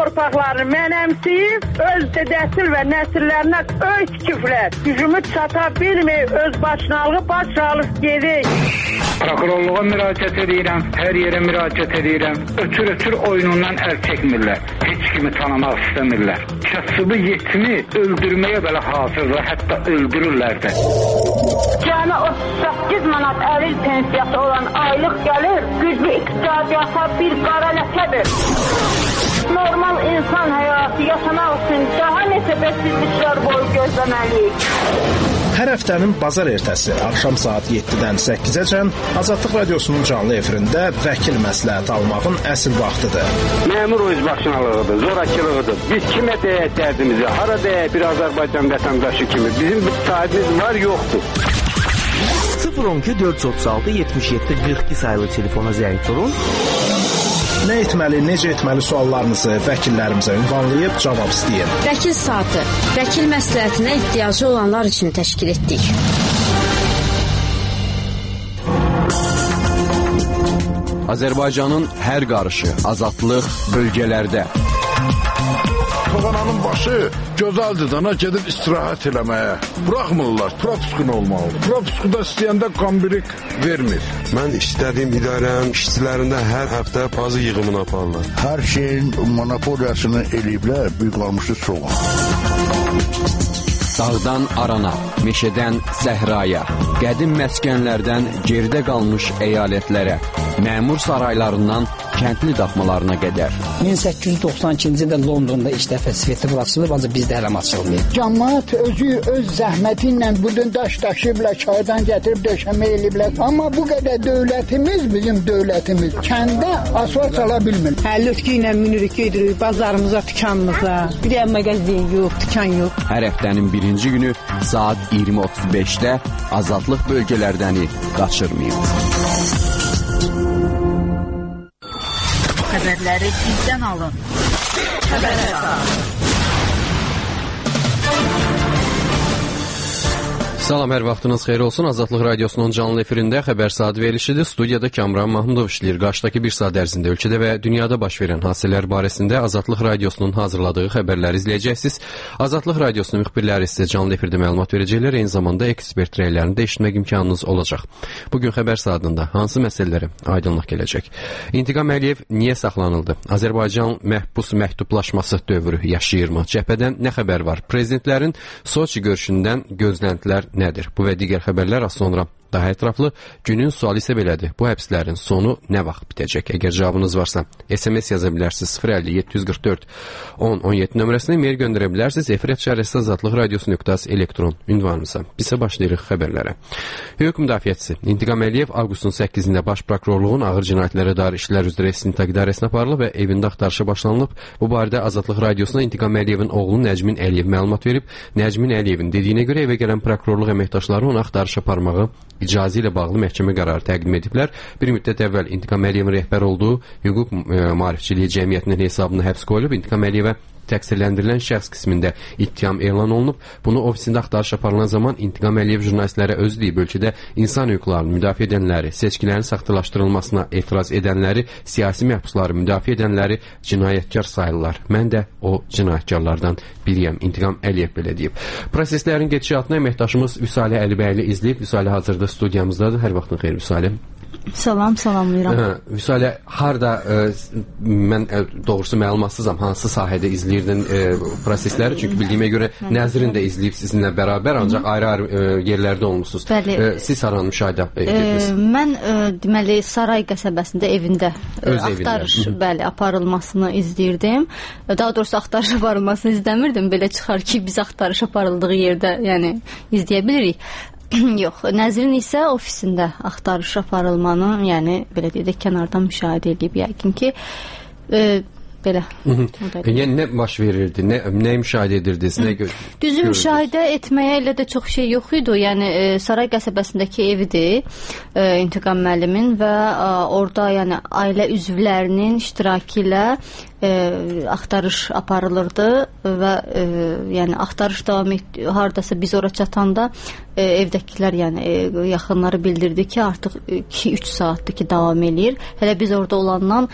torpaqlarını mənəmsiyib, öz dədəsil və nəsillərinə öz küflər, gücümü çata bilməyib, öz başınalığı başsağlıq gedir. Prokurorluğa müraciət edirəm, hər yerə müraciət edirəm. Ötür oyunundan əl çəkmirlər, heç kimi tanımaq istəmirlər. Kasıbı yetimi öldürməyə belə hazırlar, hətta öldürürlər də. Cəmi 38 manat əril pensiyası olan aylıq gəlir, güclü iqtisadiyyata bir qara ləkədir. Normal insan həyatı yaşamaq üçün daha neçə bəsizliklər boyu gözləməliyik. Hər həftənin bazar ertəsi axşam saat 7-dən 8-əcən Azadlıq Radiosunun canlı efirində vəkil məsləhəti almağın əsl vaxtıdır. Məmur özbaşınalığıdır, zorakılığıdır. Biz kimə deyək dərdimizi, hara deyək bir Azərbaycan vətəndaşı kimi. Bizim bir sahibimiz var, yoxdur. 012 436 77 42 sayılı telefona zəng vurun. Nə etməli, necə etməli suallarınızı vəkillərimizə ünvanlayıb cavab istəyin. Vəkil saatı, vəkil məsləhətinə ehtiyacı olanlar üçün təşkil etdik. Azərbaycanın hər qarışı, azadlıq bölgələrdə. Toğananın başı gözəldir dana gedib istirahət eləməyə. Buraxmırlar, propuskun olmalıdır. Propuskuda istəyəndə qambirik vermir. Mən istədiyim idarənin işçilərində hər həftə bazı yığımını aparırlar. Hər şeyin monopoliyasını eləyiblər, büyük qalmışı çox. Dağdan arana, meşədən səhraya, qədim məskənlərdən geridə qalmış əyalətlərə, məmur saraylarından kəndli daxmalarına qədər. 1892-ci ildə Londonda ilk dəfə svetofor açılıb, ancaq bizdə hələm açılmıyor. Cəmaət özü öz zəhməti ilə buradan daş daşıyıblar, çaydan gətirib döşəmə eləyiblər. Amma bu qədər dövlətimiz, bizim dövlətimiz kəndə asfalt sala bilmir. Həllötkü ilə minirik, gedirik bazarımıza, dükanımıza. Bir yer mağazin yox, dükan yox. Hər həftənin birinci günü saat 20:35-də Azadlıq bölgələrdəni qaçırmayın. Xəbərləri bizdən alın. Xəbər əsas. Salam, hər vaxtınız xeyir olsun. Azadlıq Radiosunun canlı efirində xəbər saat verilişidir. Studiyada Kamran Mahmudov işləyir. Qarşıdakı bir saat ərzində ölkədə və dünyada baş verən hadisələr barəsində Azadlıq Radiosunun hazırladığı xəbərləri izləyəcəksiniz. Azadlıq Radiosunun müxbirləri sizə canlı efirdə məlumat verəcəklər. Eyni zamanda ekspert rəylərini də eşitmək imkanınız olacaq. Bugün xəbər saatında hansı məsələlərə aydınlıq gələcək? İntiqam Əliyev niyə saxlanıldı? Azərbaycan məhbus məktublaşması dövrü yaşayırmı? Cəbhədən nə xəbər var? Prezidentlərin Soçi görüşündən gözləntilər nədir? Bu və digər xəbərlər az sonra daha ətraflı. Günün sualı isə belədir. Bu həbslərin sonu nə vaxt bitəcək? Əgər cavabınız varsa, SMS yaza bilərsiniz 050-744 1017 nömrəsinə, mail göndərə bilərsiniz. Efir @azadlıq Azadlıq Radiosu elektron ünvanımıza. Bizə başlayırıq xəbərlərə. Hüquq müdafiəçisi İntiqam Əliyev avqustun 8-də Baş Prokurorluğun ağır cinayətlərə dair işlər üzrə istintaq idarəsinə aparılıb və evində axtarışa başlanılıb. Bu barədə Azadlıq Radiosuna İntiqam Əliyevin oğlu Nəcmin Əliyev məlumat verib. Nəcmin Əliyevin dediyinə görə evə gələn prokurorluq əməkdaşları onu axtarış aparmağı icazə ilə bağlı məhkəmə qərarı təqdim ediblər. Bir müddət əvvəl İntiqam Əliyevin rəhbər olduğu Hüquq Maarifçiliyi Cəmiyyətinin hesabına həbs qoyulub. İntiqam Əliyevə təqsirləndirilən şəxs qismində ittiham elan olunub. Bunu ofisində axtarış aparılan zaman İntiqam Əliyev jurnalistlərə özü deyib, ölkədə insan hüquqlarını müdafiə edənləri, seçkilərin saxtalaşdırılmasına etiraz edənləri, siyasi məhbusları müdafiə edənləri cinayətkar sayırlar. Mən də o cinayətkarlardan biriyəm. İntiqam Əliyev belə deyib. Proseslərin gedişatını əməkdaşımız Vüsalə Əlibəyli izləyib. Vüsalə hazırda studiyamızdadır. Hər vaxtın xeyir Vüsalə. Salamlayıram. Vüsalə, harda mən doğrusu məlumatsızam, hansı sahədə izləyirdin prosesləri? Çünki bildiyimə görə Nəzirin də izləyib sizinlə bərabər, ancaq ayrı-ayrı yerlərdə olmuşsunuz. Siz haranı müşahidə edirdiniz? Mən deməli Saray qəsəbəsində evində axtarış aparılmasını izləyirdim. Daha doğrusu axtarış aparılmasını izləmirdim. Belə çıxar ki, biz axtarış aparıldığı yerdə izləyə bilirik. Yox, Nəzirin isə ofisində axtarış aparılmanı, belə deyək də kənardan müşahidə edib yəqin ki, belə. Yəni nə baş verirdi? Nə müşahidə edirdiniz? Düzü müşahidə etməyə elə də çox şey yox idi. Yəni Saray qəsəbəsindəki evidir İntiqam müəllimin və orada ailə üzvlərinin iştirakı ilə axtarış aparılırdı və yəni axtarış davam etdi. Hardasa biz ora çatanda evdəkilər, yəni yaxınları bildirdi ki, artıq 2-3 saatdır ki, davam eləyir. Hələ biz orada olandan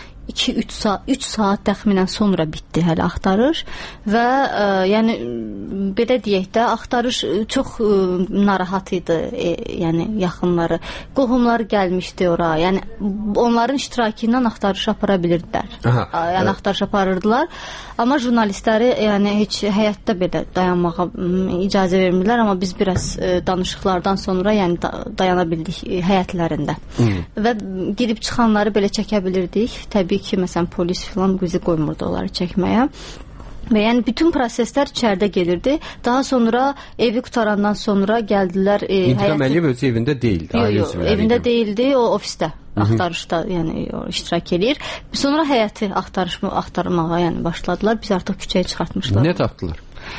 3 saat təxminən sonra bitdi hələ axtarış və yəni belə deyək də axtarış çox narahat idi, yəni yaxınları, qohumları gəlmişdi ora. Yəni onların iştirakı ilə axtarış apara bilirdilər. Yəni axtarış aparırdılar. Amma jurnalistləri yəni heç həyatda belə dayanmağa icazə vermirlər, amma biz biraz danışıqlardan sonra yəni dayana bildik həyətlərində. Və girib çıxanları belə çəkə bilirdik. Təbii ki, məsələn, polis filan bizi qoymurdu onları çəkməyə. Və yəni bütün proseslər içəridə gelirdi. Daha sonra evi qutarandan sonra gəldilər. İntiqam Əliyev özü evində deyildi. Yox, evində deyildi, o ofisdə. Axtarışda yəni iştirak edir. Sonra həyəti axtarmağa yəni başladılar. Biz artıq küçəyə çıxartmışlar. Nə tapdılar?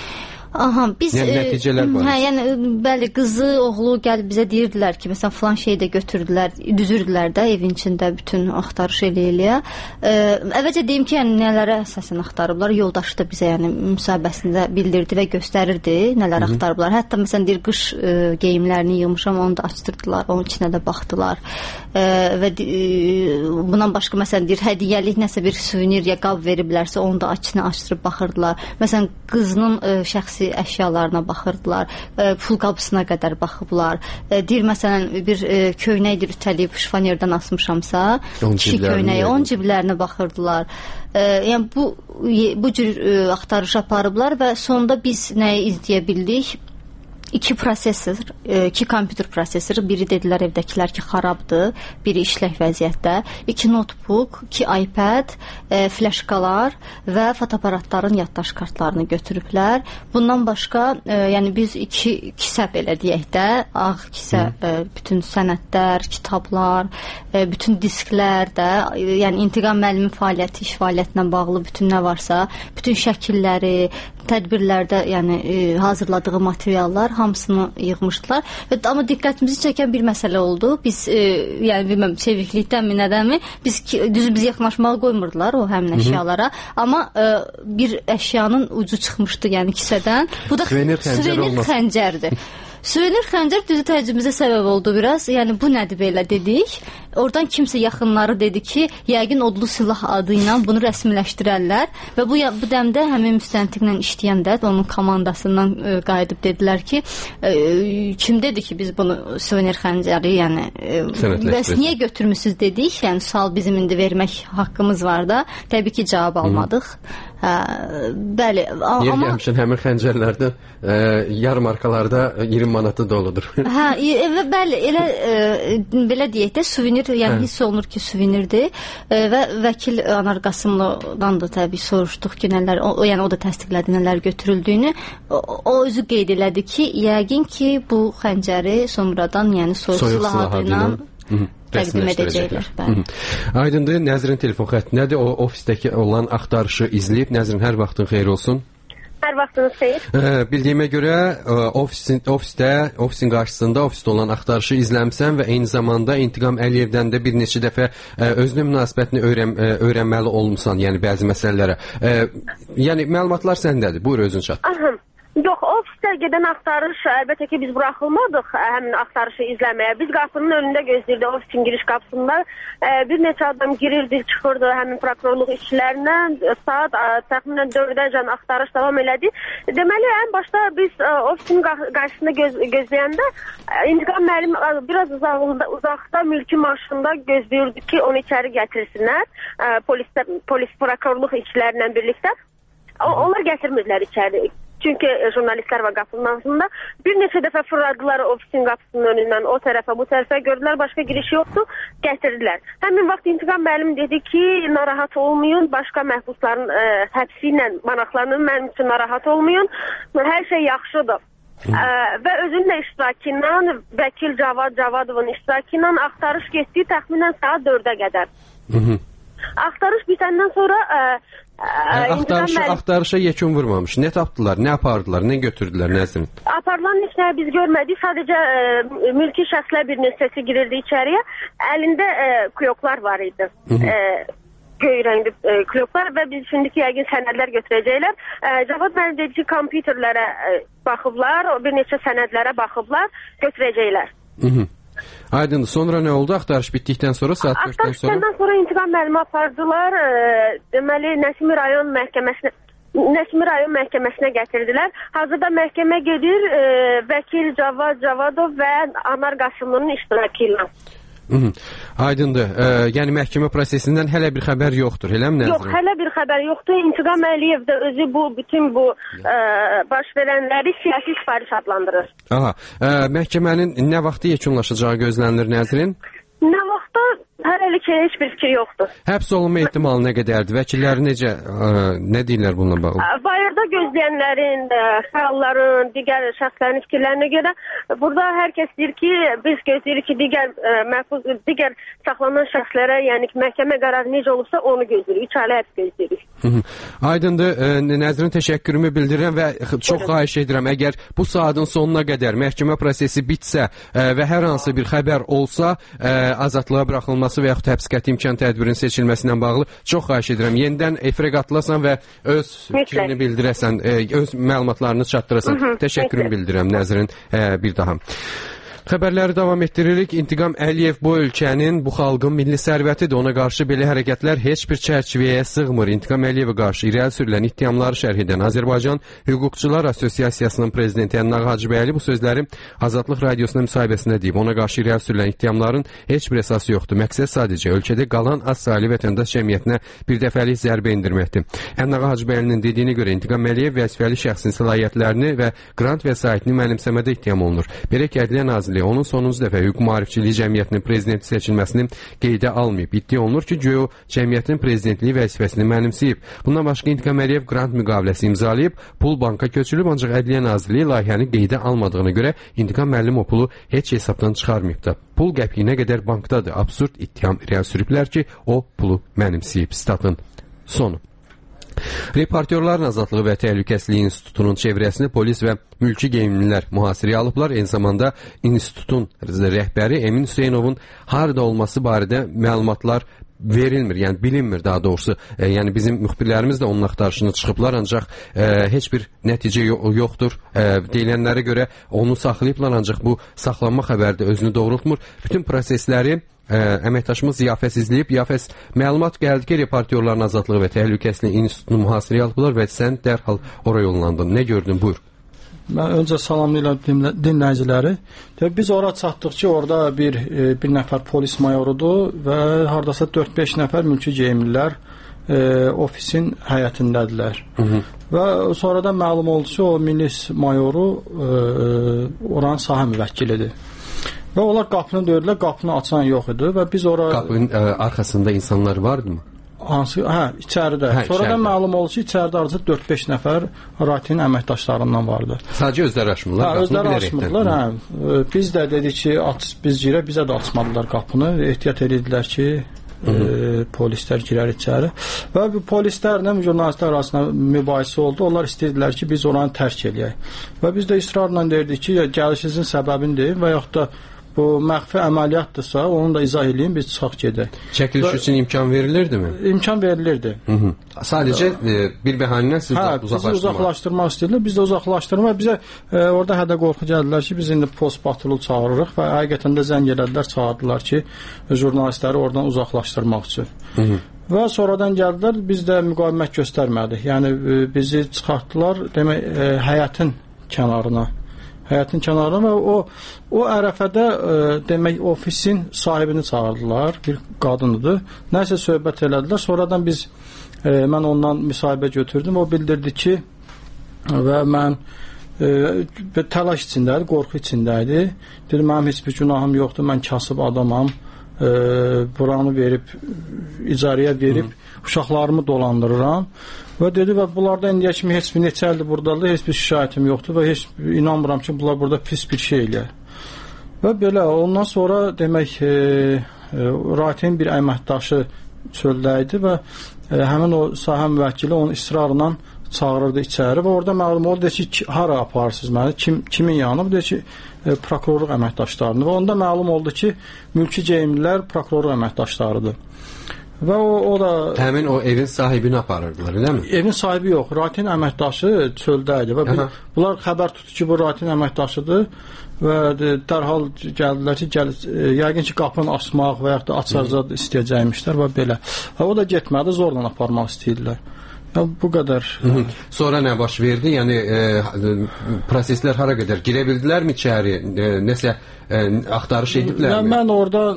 Aha, biz nəticələr var. Yəni bəli, qızı, oğlu gəlib bizə deyirdilər ki, məsələn falan şeyi də götürdülər, düzürdülər də evin içində bütün axtarış eləyə. Əvvəlcə deyim ki, yəni nələrə əsasən axtarıblar. Yoldaşı da bizə yəni müsahibəsində bildirdi və göstərirdi nələr axtarıblar. Hətta məsələn deyir qış geyimlərini yığmışam, onu da açdırdılar, onun içinə də baxdılar. Və bundan başqa məsələn deyir hədiyyəlik nəsə bir suvenir ya qab veriblərsə, onu da içinə açdırıb baxırdılar. Məsələn qızının şəxsi əşyalarına baxırdılar, pul qabısına qədər baxıblar. Deyir məsələn bir köynəkdir ütəliyib şifonierdən asmışamsa, kişi köynəyi, onun ciblərinə baxırdılar. Yəni bu cür axtarış aparıblar və sonda biz nəyi izləyə bildik? 2 prosesor, 2 kompüter prosesor, biri dedilər evdəkilər ki, xarabdır, biri işlək vəziyyətdə, 2 notebook, 2 iPad, flaşkalar və fotoaparatların yaddaş kartlarını götürüblər. Bundan başqa, yəni biz 2 kisə belə deyək də, ağ kisə, bütün sənədlər, kitablar, bütün disklər də, yəni İntiqam müəllimin fəaliyyəti, iş fəaliyyətinə bağlı bütün nə varsa, bütün şəkilləri, tədbirlərdə yəni hazırladığı materiallar hamısını yığmışdılar. Amma diqqətimizi çəkən bir məsələ oldu. Biz yəni bilməm çeviklikdənmi, nədənmi? Biz yaxınlaşmağa qoymurdular o həmin əşyalara. Amma bir əşyanın ucu çıxmışdı yəni kisədən. Bu da suvenir xəncərdir. Suvenir xəncər düzü təəccübümüzə səbəb oldu biraz. Yəni bu nədir belə dedik. Oradan kimsə yaxınları dedi ki, yəqin odlu silah adı ilə bunu rəsmiləşdirərlər və bu dəmdə həmin müstəntiqlə işləyən də onun komandasından qayıdıb dedilər ki, kim dedi ki, biz bunu suvenir xəncəri, yəni bəs niyə götürmüsüz dedik. Yəni sual bizim indi vermək haqqımız var da. Təbii ki, cavab almadıq. Bəli, amma həmişə həmin xəncərlərdə yarmarkalarda 20 manatı doludur. Bəli, elə belə deyək də suvenir, yəni hiss olunur ki, suvenirdir və vəkil Anar Qasımlıdan da təbii soruşduq ki, nələr, yəni o da təsdiqlədi nələr götürüldüyünü. O özü qeyd elədi ki, yəqin ki, bu xəncəri sonradan, yəni soyuq silah adıyla təqdim edəcəklər. Aydındır, Nəzrin telefon xəttindədir. O ofisdəki olan axtarışı izləyib. Nəzrin, hər vaxtın xeyir olsun. Hər vaxtınız xeyir. Bildiyimə görə ofisin qarşısında ofisdə olan axtarışı izləmsən və eyni zamanda İntiqam Əliyevdən də bir neçə dəfə özünün münasibətini öyrənməli olmusan, yəni bəzi məsələlərə. Yəni məlumatlar səndədir. Buyur, özün çat. Yox, ofisdə gedən axtarış, əlbəttə ki, biz buraxılmadıq həmin axtarışı izləməyə. Biz qapının önündə gözləyirdik, ofisin giriş qapısında. Bir neçə adam girirdi, çıxırdı həmin prokurorluq işçilərindən. Saat təxminən 4-əcən axtarış davam elədi. Deməli, ən başda biz ofisin qarşısında gözləyəndə İntiqam müəllim biraz uzaqda mülki maşında gözləyirdi ki, onu içəri gətirsinlər. Polis prokurorluq işçilərlə birlikdə. Onlar gətirmirlər içəri. Çünki jurnalistlər var qapının ağzında. Bir neçə dəfə fırladılar ofisin qapısının önündən o tərəfə, bu tərəfə, gördülər başqa giriş yoxdur, gətirdilər. Həmin vaxt İntiqam müəllim dedi ki, narahat olmayın, başqa məhbusların həbsi ilə maraqlanın, mənim üçün narahat olmayın, hər şey yaxşıdır. Və özünün də iştirakı ilə, vəkil Cavad Javadovun iştirakı ilə axtarış getdi təxminən saat 4-ə qədər. Axtarış bitəndən sonra axtarışa yekun vurmamış. Nə tapdılar, nə apardılar, nə götürdülər, Nəzrin? Aparılan heç nə biz görmədik. Sadəcə mülki şəxslər bir neçəsi girirdi içəriyə. Əlində kuyoklar var idi. göy rəngli kliplər və biz şimdiki yəqin sənədlər götürəcəklər. Cavad müəllim dedi ki, kompüterlərə baxıblar, bir neçə sənədlərə baxıblar, götürəcəklər. Aydındır. Sonra nə oldu? Axtarış bitdikdən sonra, saat 4-dən sonra? Axtarışdan sonra intiqam müəllimi apardılar. Deməli, Nəsimi rayon məhkəməsinə gətirdilər. Hazırda məhkəmə gedir vəkil Cavad Javadov və Anar Qasımlının iştirakı ilə. Aydındır. Yəni məhkəmə prosesindən hələ bir xəbər yoxdur, eləmi Nəzrin? Yox, hələ bir xəbər yoxdur. İntiqam Əliyev də özü bütün bu baş verənləri siyasi sifariş adlandırır. Aha. Məhkəmənin nə vaxtı yekunlaşacağı gözlənilir Nəzrin? Nə vaxtda? Hələlik heç bir fikir yoxdur. Həbs olunma ehtimalı nə qədərdir? Vəkilləri necə, nə deyirlər bununla bağlı? Bayırda gözləyənlərin, xəyalların, digər şəxslərin fikirlərinə görə burada hər kəs deyir ki, biz gözləyirik ki, digər saxlanan şəxslərə, yəni ki, məhkəmə qərarı necə olursa onu gözləyirik. 3 ailə həbs gözləyirik. Aydındır. Nəzrin təşəkkürümü bildirirəm və çox xahiş edirəm, əgər bu saatın sonuna qədər məhkəmə prosesi bitsə və hər hansı bir xəbər olsa, azadlığa buraxılması və yaxud həbs qəti imkan tədbirinin seçilməsindən bağlı çox xahiş edirəm. Yenidən efirə qatılasan və öz fikrini bildirəsən, öz məlumatlarını çatdırasan. Təşəkkürümü bildirirəm Nəzrin bir daha. Xəbərləri davam etdiririk. İntiqam Əliyev bu ölkənin, bu xalqın milli sərvətidir. Ona qarşı belə hərəkətlər heç bir çərçivəyə sığmır. İntiqam Əliyevə qarşı irəli sürülən ittihamları şərh edən Azərbaycan Hüquqçular Assosiasiyasının prezidenti Ənnar Hacıbəyli bu sözləri Azadlıq Radiosuna müsahibəsində deyib. Ona qarşı irəli sürülən ittihamların heç bir əsası yoxdur. Məqsəd sadəcə ölkədə qalan az saylı vətəndaş cəmiyyətinə bir dəfəlik zərbə endirməkdir. Ənnar Hacıbəylinin dediyinə görə İntiqam Əliyev vəzifəli şəxsin səlahiyyətlərini və qrant vəsaitini mənimsəmədə ittiham olunur. Belə ki, Ədliyyə Nazirliyi onun sonuncu dəfə hüquq maarifçiliyi cəmiyyətinin prezidenti seçilməsini qeydə almayıb. İddia olunur ki, güya cəmiyyətin prezidentliyi vəzifəsini mənimsəyib. Bundan başqa İntiqam Əliyev qrant müqaviləsi imzalayıb, pul banka köçürülüb, ancaq Ədliyyə Nazirliyi layihəni qeydə almadığına görə İntiqam müəllim o pulu heç hesabdan çıxarmayıb da. Pul qəpiyinə qədər bankdadır. Absurd ittiham irəli sürüblər ki, o pulu mənimsəyib. Statın sonu. Reportyorların Azadlığı və Təhlükəsizliyi İnstitutunun çevrəsini polis və mülki geyimlilər mühasirəyə alıblar. Eyni zamanda institutun rəhbəri Emin Hüseynovun harada olması barədə məlumatlar verilmir, yəni bilinmir daha doğrusu. Yəni bizim müxbirlərimiz də onun axtarışına çıxıblar, ancaq heç bir nəticə yoxdur. Deyilənlərə görə onu saxlayıblar, ancaq bu saxlanma xəbəri də özünü doğrultmur. Bütün prosesləri əməkdaşımız Ziyafəs izləyib. Ziyafəs, məlumat gəldi ki, Reportyorların Azadlığı və Təhlükəsizliyi İnstitutunu mühasirəyə alıblar və sən dərhal ora yollandın. Nə gördün? Buyur. Mən öncə salamlayıram dinləyiciləri. Biz ora çatdıq ki, orada bir nəfər polis mayorudur və hardasa 4-5 nəfər mülki geyimlilər ofisin həyətindədirlər. Və sonradan məlum oldu ki, o milis mayoru oranın sahə müvəkkilidir. Və onlar qapını döydülər, qapını açan yox idi və biz ora... Qapının arxasında insanlar vardı mı? Hansı? İçəridə. Sonradan məlum oldu ki, içəridə arası 4-5 nəfər Ratinin əməkdaşlarından vardı. Sadəcə özləri açmırlar, özləri açmırlar. Biz də dedik ki, biz girək, bizə də açmadılar qapını. Ehtiyat edirdilər ki, polislər girər içəri. Və bu polislərlə jurnalistlər arasında mübahisə oldu. Onlar istəyirdilər ki, biz oranı tərk eləyək. Və biz də israrla deyirdik ki, gəlişinizin səbəbini deyim və yaxud da bu məxfi əməliyyatdırsa, onu da izah edeyim, biz çıxaq gedək. Çəkiliş üçün imkan verilirdi mi? İmkan verilirdi. Sadəcə bir bəhanə sizi uzaqlaşdırmaq istəyirlər. Biz də uzaqlaşdırmaq. Bizə orada hədə qorxu gəldilər ki, biz indi post patrul çağırırıq və həqiqətən də zəng elədilər, çağırdılar ki, jurnalistləri oradan uzaqlaşdırmaq üçün. Və sonradan gəldilər, biz də müqavimət göstərmədik. Yəni bizi çıxartdılar, demək, həyətin kənarına və o ərəfədə demək ofisin sahibini çağırdılar, bir qadınıdır. Nəsə söhbət elədilər. Sonradan mən ondan müsahibə götürdüm. O bildirdi ki, və mən təlaş içindəydi, qorxu içindəydi. Dedi, mənim heç bir günahım yoxdur, mən kasıb adamam. Buranı verib, icarəyə verib, uşaqlarımı dolandırıram. Və dedi, və bunlarda indiyə kimi heç bir neçə ildir buradadır, heç bir şikayətim yoxdur və heç inanmıram ki, bunlar burada pis bir şey eləyər. Və belə, ondan sonra demək, Ratin bir əməkdaşı çöldə idi və həmin o sahə müvəkkili onu israrla çağırırdı içəri və orada məlum oldu ki, hara aparırsınız məni, kimin yanına? Bu deyir ki, prokurorluq əməkdaşlarını və onda məlum oldu ki, mülki geyimlilər prokurorluq əməkdaşlarıdır. Və o da həmin o evin sahibini aparırdılar, eləmi? Evin sahibi yox, Ratin əməkdaşı çöldə idi və bunlar xəbər tutdu ki, bu Ratin əməkdaşıdır və dərhal gəldilər ki, yəqin ki, qapını açmaq və yaxud da açarcaq istəyəcəkmişlər və belə. Və o da getmədi, zorla aparmaq istəyirdilər. Bu qədər. Sonra nə baş verdi? Yəni proseslər hara qədər girə bildilərmi içəri? Nəsə axtarış ediblərmi? Mən orada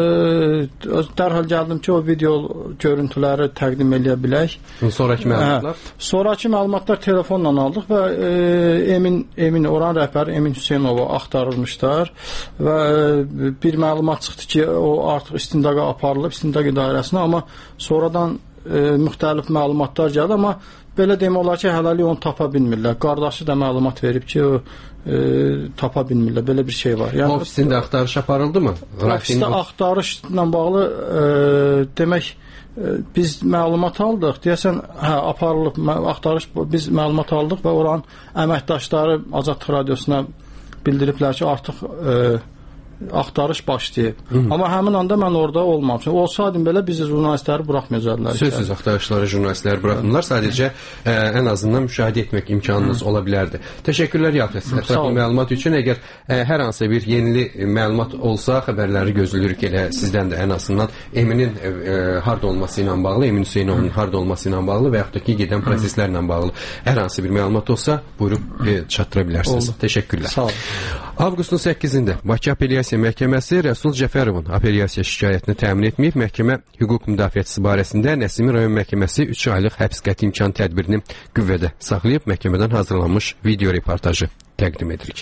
dərhal gəldim ki, o video görüntüləri təqdim edə bilək. Sonrakı məlumatlar? Sonrakı məlumatlar telefonla aldıq və Emin oran rəhbəri Emin Hüseynovu axtarılmışlar və bir məlumat çıxdı ki, o artıq istintaqa aparılıb, istintaq idarəsinə, amma sonradan müxtəlif məlumatlar gəldi, amma belə demək olar ki, hələlik onu tapa bilmirlər. Qardaşı da məlumat verib ki, tapa bilmirlər. Belə bir şey var. Yəni, ofisində axtarış aparıldı mı? Ofisdə axtarışla bağlı demək, biz məlumat aldıq. Deyəsən, aparılıb axtarış, biz məlumat aldıq və oranın əməkdaşları Azadlıq Radiosuna bildiriblər ki, artıq axtarış başlayıb. Amma həmin anda mən orada olmamışam. Olsaydım belə biz jurnalistləri buraxmayacaqlar. Sözsüz axtarışları jurnalistləri buraxmırlar. Sadəcə ən azından müşahidə etmək imkanınız ola bilərdi. Təşəkkürlər Yaqut. Ətraflı məlumat üçün. Əgər hər hansı bir yeni məlumat olsa, xəbərləri gözləyirik elə sizdən də ən azından Eminin harda olması ilə bağlı, Emin Hüseynovun harda olması ilə bağlı və yaxud da ki, gedən proseslərlə bağlı hər hansı bir məlumat olsa, buyurub çatdıra bilərsiniz. Təşəkkürlər. Sağ olun. Avqustun 8-də Bakı Apellyasiya Məhkəməsi Rəsul Cəfərovun apellyasiya şikayətini təmin etməyib. Məhkəmə hüquq müdafiəçisi barəsində Nəsimi rayon məhkəməsi 3 aylıq həbs qəti imkan tədbirini qüvvədə saxlayıb. Məhkəmədən hazırlanmış video reportajı təqdim edirik.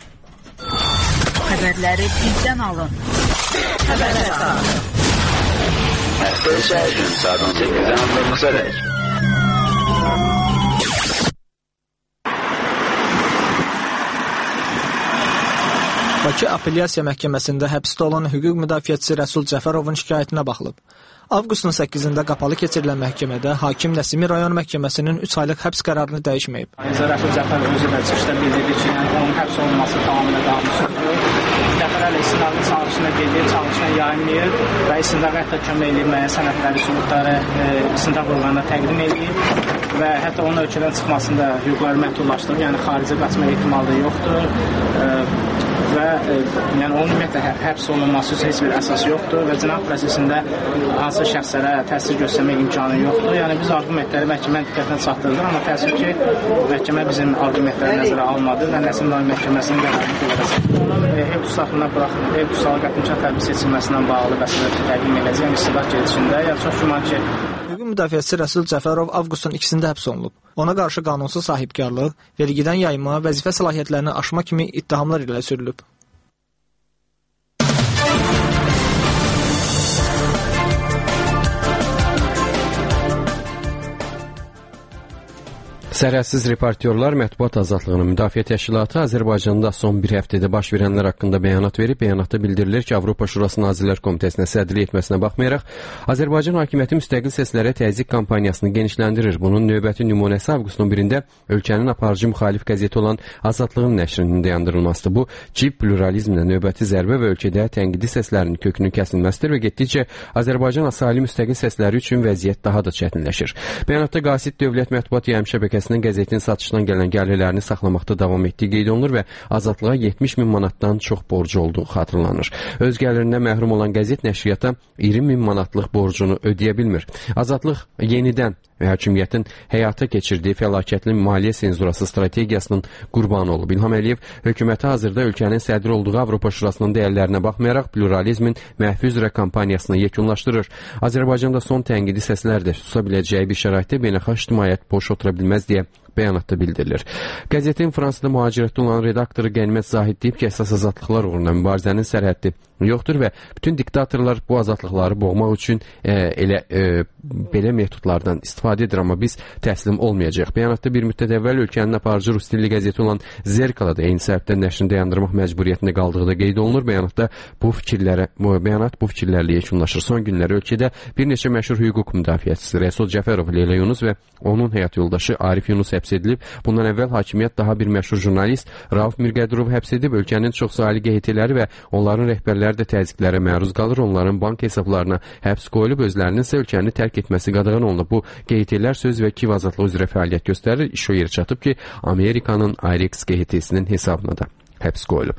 Xəbərləri bizdən alın. Xəbərlər. Həftə içi gün saat 18-dən başlayacaq. Bakı Apellyasiya Məhkəməsində həbsdə olan hüquq müdafiəçisi Rəsul Cəfərovun şikayətinə baxılıb. Avqustun 8-də qapalı keçirilən məhkəmədə hakim Nəsimi rayon məhkəməsinin 3 aylıq həbs qərarını dəyişməyib. Rəsul Cəfərov özü də çıxışda bildirdi ki, onun həbs olunması tamamilə qanunsuzdur. Cəfərov istinafın çalışına gedir, çalışma yayınlayır və istintaqa hətta kömək edib müəyyən sənədləri, sübutları istintaq orqanına təqdim edib və hətta onun ölkədən çıxmasında hüquqları məhdudlaşdırıb, yəni xaricə qaçma ehtimalı da yoxdur. Və yəni onun ümumiyyətlə həbs olunması üçün heç bir əsas yoxdur və cinayət prosesində hansı şəxslərə təsir göstərmək imkanı yoxdur. Yəni biz arqumentləri məhkəmənin diqqətinə çatdırılır, amma təəssüf ki, məhkəmə bizim arqumentləri nəzərə almadı və Nəsimi rayon məhkəməsinin qərarını qüvvədə ev tutsaxlığına buraxılıb, ev tutsağı qəti imkan tədbiri seçilməsindən bağlı vəsaiət təqdim edəcək istilah gedişində. Yəni çox güman ki, hüquq müdafiəçisi Rəsul Cəfərov avqustun 2-sində həbs olunub. Ona qarşı qanunsuz sahibkarlıq, vergidən yayma, vəzifə səlahiyyətlərini aşma kimi ittihamlar ilə sürülüb. Sərhədsiz reportyorlar Mətbuat Azadlığının Müdafiə Təşkilatı Azərbaycanda son bir həftədə baş verənlər haqqında bəyanat verib. Bəyanatda bildirilir ki, Avropa Şurası Nazirlər Komitəsinə sədrlik etməsinə baxmayaraq, Azərbaycan hakimiyyəti müstəqil səslərə təzyiq kampaniyasını genişləndirir. Bunun növbəti nümunəsi avqustun 1-də ölkənin aparıcı müxalif qəzeti olan Azadlığın nəşrinin dayandırılmasıdır. Bu, çip pluralizminə növbəti zərbə və ölkədə tənqidi səslərin kökünün kəsilməsidir və getdikcə Azərbaycan asali müstəqil səsləri üçün vəziyyət daha da çətinləşir. Bəyanatda qasid dövlət mətbuat yayım şəbəkəsi qəzetin satışdan gələn gəlirlərini saxlamaqda davam etdiyi qeyd olunur və Azadlığa 70 min manatdan çox borcu olduğu xatırlanır. Öz gəlirindən məhrum olan qəzet nəşriyyata 20 min manatlıq borcunu ödəyə bilmir. Azadlıq yenidən hakimiyyətin həyata keçirdiyi fəlakətli maliyyə senzurası strategiyasının qurbanı olub. İlham Əliyev hökuməti hazırda ölkənin sədri olduğu Avropa Şurasının dəyərlərinə baxmayaraq pluralizmin məhfi üzrə kampaniyasını yekunlaşdırır. Azərbaycanda son tənqidi səslər də susa biləcəyi bir şəraitdə beynəlxalq ictimaiyyət boş otura bilməz deyə bəyanatda bildirilir. Qəzetin Fransada mühacirətdə olan redaktoru Qənimət Zahid deyib ki, əsas azadlıqlar uğruna mübarizənin sərhəddi yoxdur və bütün diktatorlar bu azadlıqları boğmaq üçün belə metodlardan istifadə edir, amma biz təslim olmayacaq. Bəyanatda bir müddət əvvəl ölkənin aparıcı rus dilli qəzeti olan Zerkalada eyni səbəbdən nəşrini dayandırmaq məcburiyyətində qaldığı da qeyd olunur. Bəyanat bu fikirlərlə yekunlaşır. Son günləri ölkədə bir neçə məşhur hüquq müdafiəçisi Rəsul Cəfərov, Leyla Yunus və onun həyat yoldaşı Arif Yunus həbs həbs edilib. Bundan əvvəl hakimiyyət daha bir məşhur jurnalist Rauf Mirqədirovu həbs edib. Ölkənin çoxsaylı QHT-ləri və onların rəhbərləri də təzyiqlərə məruz qalır. Onların bank hesablarına həbs qoyulub, özlərinin isə ölkəni tərk etməsi qadağan olunub. Bu QHT-lər söz və kiv azadlığı üzrə fəaliyyət göstərir. İş o yerə çatıb ki, Amerikanın IREX QHT-sinin hesabına da həbs qoyulub.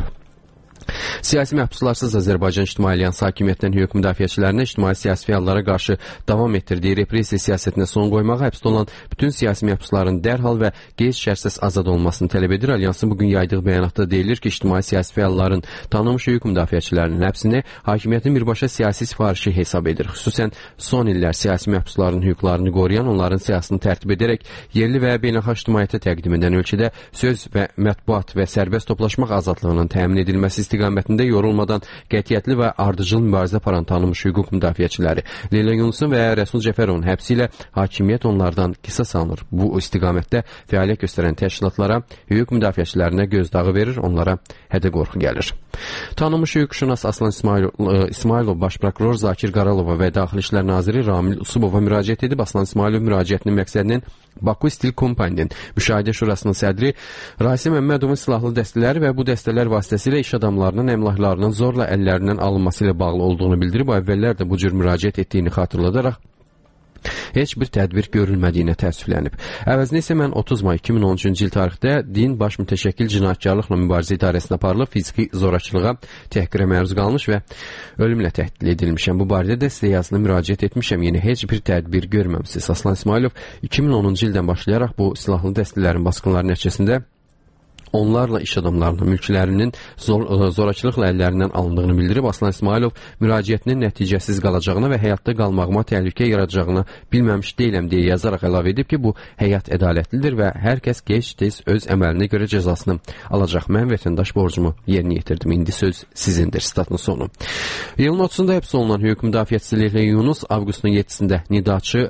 Siyasi məhbuslarsız Azərbaycan İctimai Alyansı hakimiyyətdən hüquq müdafiəçilərinə ictimai siyasi fəallara qarşı davam etdirdiyi repressiya siyasətinə son qoymağa, həbsdə olan bütün siyasi məhbusların dərhal və qeyd-şərtsiz azad olmasını tələb edir. Alyansın bugün yaydığı bəyanatda deyilir ki, ictimai siyasi fəalların tanınmış hüquq müdafiəçilərinin həbsini hakimiyyətin birbaşa siyasi sifarişi hesab edir. Xüsusən son illər siyasi məhbusların hüquqlarını qoruyan, onların siyasını tərtib edərək yerli və beynəlxalq ictimaiyyətə təqdim edən ölkədə söz və mətbuat və sərbəst toplaşmaq azadlığının təmin edilməsi istiqamətində yorulmadan qətiyyətli və ardıcıl mübarizə aparan tanınmış hüquq müdafiəçiləri Leyla Yunusun və Rəsul Cəfərovun həbsi ilə hakimiyyət onlardan qisas alınır. Bu istiqamətdə fəaliyyət göstərən təşkilatlara, hüquq müdafiəçilərinə gözdağı verir, onlara hədə-qorxu gəlir. Tanınmış hüquqşünas Aslan İsmailov, Baş prokuror Zakir Qaralova və Daxili İşlər Naziri Ramil Usubova müraciət edib. Aslan İsmailov müraciətinin məqsədinin Baku Stil Company-nin Müşahidə Şurasının sədri Rasim Məmmədovun silahlı dəstələri və bu dəstələr vasitəsilə iş adamlarının əmlaklarının zorla əllərindən alınması ilə bağlı olduğunu bildirib. Bu əvvəllər də bu cür müraciət etdiyini xatırladaraq heç bir tədbir görülmədiyinə təəssüflənib. Əvəzinə isə mən 30 may 2013-cü il tarixdə din baş mütəşəkkil cinayətkarlıqla mübarizə idarəsinə aparılıb, fiziki zorakılığa, təhqirə məruz qalmış və ölümlə təhdid edilmişəm. Bu barədə də sizə yazılı müraciət etmişəm. Yeni heç bir tədbir görməmisiz. Aslan İsmailov 2010-cu ildən başlayaraq bu silahlı dəstələrin baskınları nəticəsində onlarla iş adamlarının mülklərinin zorakılıqla əllərindən alındığını bildirib. Aslan İsmailov müraciətinin nəticəsiz qalacağına və həyatda qalmağıma təhlükə yaradacağını bilməmiş deyiləm deyə yazaraq əlavə edib ki, bu həyat ədalətlidir və hər kəs gec-tez öz əməlinə görə cəzasını alacaq. Mən vətəndaş borcumu yerinə yetirdim. İndi söz sizindir. Statın sonu. İyulun 30-da həbs olunan hüquq müdafiəçisi Leyla Yunus avqustun 7-sində nidaçı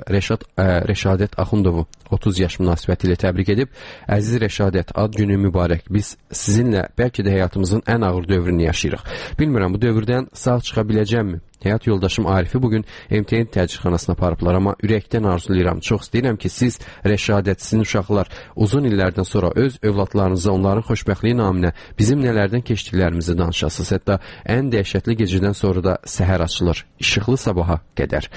Rəşadət Axundovu 30 yaş münasibəti ilə təbrik edib. Əziz Rəşadət, ad günü mübarək. Biz sizinlə bəlkə də həyatımızın ən ağır dövrünü yaşayırıq. Bilmirəm, bu dövrdən sağ çıxa biləcəmmi? Həyat yoldaşım Arifi bugün MTN təcrüxanasına aparıblar, amma ürəkdən arzulayıram. Çox istəyirəm ki, siz Rəşadət, sizin uşaqlar uzun illərdən sonra öz övladlarınıza onların xoşbəxtliyi naminə bizim nələrdən keçdiklərimizi danışasınız. Hətta ən dəhşətli gecədən sonra da səhər açılır, işıqlı sabaha qədər.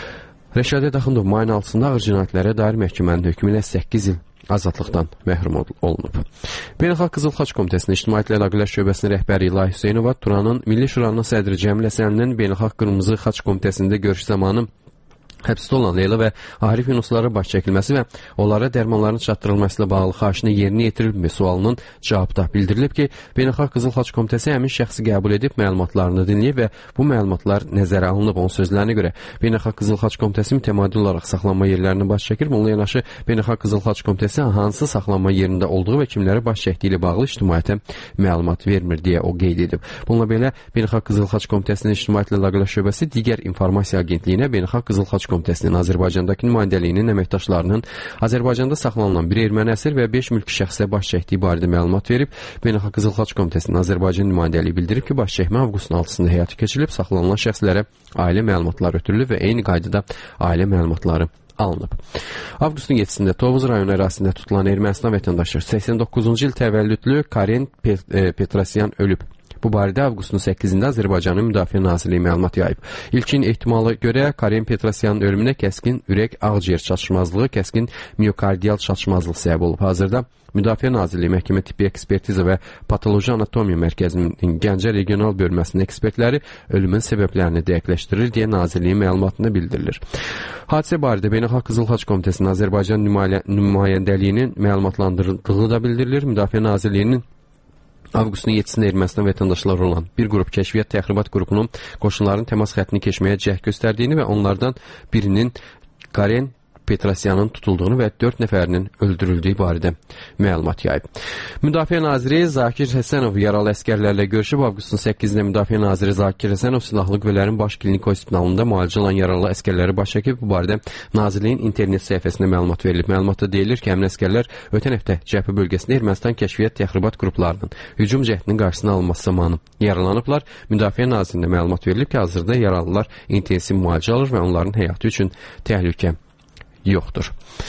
Rəşadət Axundov mayın 6-sında ağır cinayətlərə dair məhkəmənin hökmü ilə 8 il azadlıqdan məhrum olunub. Beynəlxalq Qızıl Xaç Komitəsinin İctimaiyyətlə Əlaqələr Şöbəsinin rəhbəri İlahi Hüseynova, Turanın Milli Şuranın sədri Cəmil Həsəninin Beynəlxalq Qırmızı Xaç Komitəsində görüş zamanı həbsdə olan Leyla və Arif Yunuslara baş çəkilməsi və onlara dərmanların çatdırılması ilə bağlı xahişini yerinə yetirilmə sualının cavabda bildirilib ki, Beynəlxalq Qızıl Xaç Komitəsi həmin şəxsi qəbul edib məlumatlarını dinləyib və bu məlumatlar nəzərə alınıb. Onun sözlərinə görə Beynəlxalq Qızıl Xaç Komitəsi mütəmadi olaraq saxlanma yerlərini baş çəkir. Bununla yanaşı Beynəlxalq Qızıl Xaç Komitəsi hansı saxlanma yerində olduğu və kimləri baş çəkdiyi ilə bağlı ictimaiyyətə məlumat vermir deyə o qeyd edib. Bununla belə Beynəlxalq Qızıl Xaç Komitəsinin İctimaiyyətlə Əlaqələr Şöbəsi digər informasiya agentliyinə Beynəlxalq Qızıl Xaç Komitəsinin Azərbaycandakı nümayəndəliyinin əməkdaşlarının Azərbaycanda saxlanılan bir erməni əsir və 5 mülki şəxsə baş çəkdiyi barədə məlumat verib. Beynəlxalq Qızıl Xaç Komitəsinin Azərbaycan nümayəndəliyi bildirib ki, baş çəkmə avqustun 6-sında həyata keçirilib, saxlanılan şəxslərə ailə məlumatları ötürülüb və eyni qaydada ailə məlumatları alınıb. Avqustun 7-sində Tovuz rayonu ərazisində tutulan Ermənistan vətəndaşı 89-cu il təvəllüdlü Karen Petrosyan ölüb. Bu barədə avqustun 8-də Azərbaycanın Müdafiə Nazirliyi məlumat yayıb. İlkin ehtimala görə Karen Petrosyanın ölümünə kəskin ürək ağciyər çatışmazlığı, kəskin miokardial çatışmazlıq səbəb olub. Hazırda Müdafiə Nazirliyi Məhkəmə Tibbi Ekspertiza və Patoloji Anatomiya Mərkəzinin Gəncə Regional Bölməsinin ekspertləri ölümün səbəblərini dəqiqləşdirir deyə Nazirliyin məlumatında bildirilir. Hadisə barədə Beynəlxalq Qızıl Xaç Komitəsinin Azərbaycan nümayəndəliyinin məlumatlandırıldığı da bildirilir. Müdafiə Nazirliyinin avqustun 7-sində Ermənistan vətəndaşları olan bir qrup kəşfiyyat təxribat qrupunun qoşunların təmas xəttini keçməyə cəhd göstərdiyini və onlardan birinin Karen Petrosyanın tutulduğunu və 4 nəfərinin öldürüldüyü barədə məlumat yayıb. Müdafiə Naziri Zakir Həsənov yaralı əskərlərlə görüşüb. Avqustun 8-də Müdafiə Naziri Zakir Həsənov Silahlı Qüvvələrin Baş Klinik Hospitalında müalicə olan yaralı əskərləri baş çəkib. Bu barədə Nazirliyin internet səhifəsində məlumat verilib. Məlumatda deyilir ki, həmin əskərlər ötən həftə Cəbhə bölgəsində Ermənistan kəşfiyyat təxribat qruplarının hücum cəhdinin qarşısını alınması zamanı yaralanıblar. Müdafiə Nazirliyində məlumat verilib ki, hazırda yaralılar intensiv müalicə alır və onların həyatı üçün təhlükə yoxdur.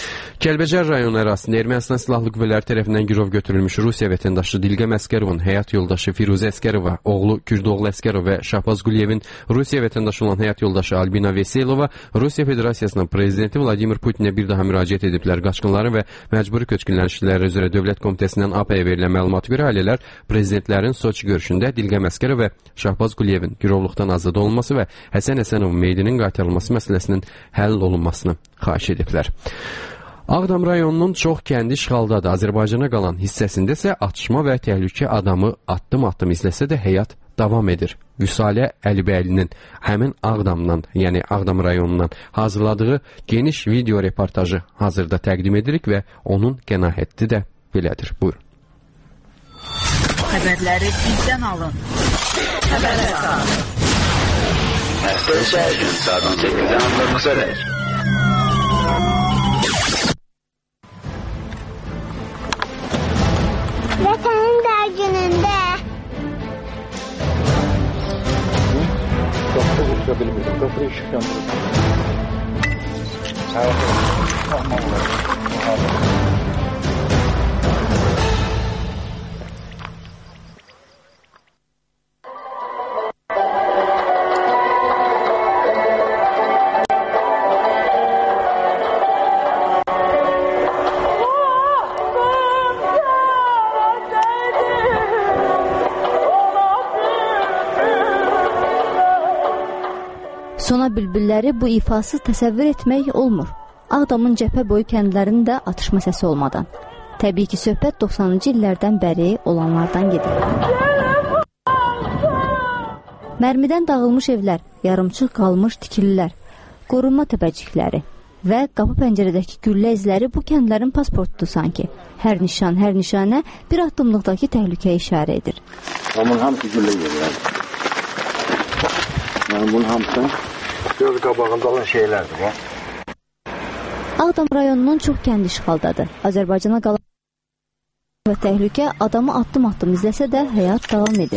Kəlbəcər rayonu ərazisində Ermənistan silahlı qüvvələri tərəfindən girov götürülmüş Rusiya vətəndaşı Dilqəm Əsgərovun həyat yoldaşı Firuzə Əsgərova, oğlu Kürdoğlu Əsgərov və Şahbaz Quliyevin Rusiya vətəndaşı olan həyat yoldaşı Albina Veselova Rusiya Federasiyasının prezidenti Vladimir Putinə bir daha müraciət ediblər. Qaçqınların və məcburi köçkünlərin işləri üzrə Dövlət Komitəsindən APA-ya verilən məlumata görə ailələr prezidentlərin Soçi görüşündə Dilqəm Əsgərov və Şahbaz Quliyevin girovluqdan azad olunması və Həsən Həsənovun meyidinin qaytarılması məsələsinin həll olunmasını xahiş ediblər. Ağdam rayonunun çox kəndi işğaldadır. Azərbaycana qalan hissəsində isə atışma və təhlükə adamı addım-addım izləsə də həyat davam edir. Vüsalə Əlibəylinin həmin Ağdamdan, yəni Ağdam rayonundan hazırladığı geniş video reportajı hazırda təqdim edirik və onun qənaəti də belədir. Buyurun. Xəbərləri bizdən alın. Xəbərlər. Həftə hər gün saat 8-də anlamamız ərək. Vətənin də günündə. Qapı uçura bilmirdim. Qapı işıq yandırdım. Tamam olar. Sona bülbülləri bu ifasız təsəvvür etmək olmur. Ağdamın cəbhə boyu kəndlərində atışma səsi olmadan. Təbii ki, söhbət 90-cı illərdən bəri olanlardan gedir. Mərmidən dağılmış evlər, yarımçıq qalmış tikililər, qorunma təpəcikləri və qapı pəncərədəki güllə izləri bu kəndlərin pasportudur sanki. Hər nişan, hər nişanə bir addımlıqdakı təhlükəyə işarə edir. Bunun hamısı güllə yerlər. Yəni bunun hamısı göz qabağında olan şeylərdir. Ağdam rayonunun çox kəndi işğaldadır. Azərbaycana qalan və təhlükə adamı addım-addım izləsə də həyat davam edir.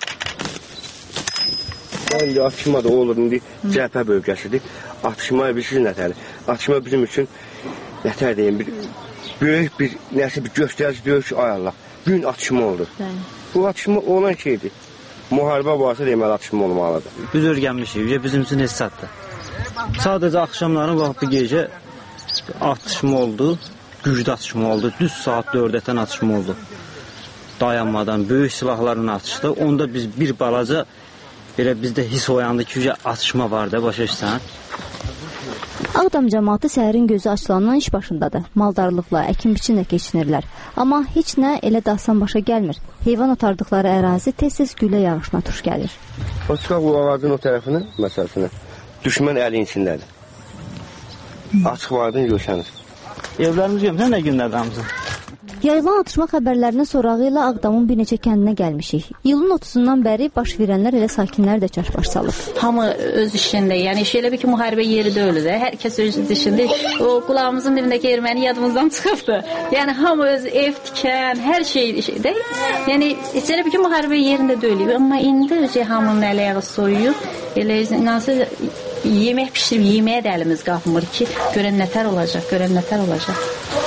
İndi atışma da olur, indi cəbhə bölgəsidir. Atışmaya bilirsiniz nətədir? Atışma bizim üçün nətər deyim, böyük bir nəsə bir göstərici döyüş ayarlaq. Gün atışma olur. Bu atışma olan şeydir. Müharibə varsa deməli atışma olmalıdır. Biz örgənmişik, bizim üçün hesabdır. Sadəcə axşamların vaxtı gecə atışma oldu, güclü atışma oldu. Düz saat 4-dən atışma oldu. Dayanmadan böyük silahlarla atışdı. Onda biz bir balaca belə bizdə hiss oyandı ki, atışma var da, başa düşsən. Ağdam cəmaatı səhərin gözü açılandan iş başındadır. Maldarlıqla, əkin-biçinlə keçinirlər. Amma heç nə elə də asan başa gəlmir. Heyvan otardıqları ərazi tez-tez güllə yağışına tuş gəlir. O çıxaq bu ağacın o tərəfini, məsələsini, düşmən əlin içindədir. Açıq vardın göşənir. Evlərimiz görmüsən nə günlərdə hamısı? Yayılan atışma xəbərlərinin sorağı ilə Ağdamın bir neçə kəndinə gəlmişik. İyulun 30-dan bəri baş verənlər elə sakinlər də çaş-baş salıb. Hamı öz işində, yəni elə bir ki, müharibə yeri deyil də. Hər kəs öz işində. O qulağımızın dibindəki erməni yadımızdan çıxıbdı. Yəni hamı öz ev tikən, hər şey də. Yəni elə bir ki, müharibə yerində deyil. Amma indi hamının əl-ayağı soyuyub. Elə nasıl yemək pişirib, yeməyə də əlimiz qalmır ki, görən nətər olacaq, görən nətər olacaq.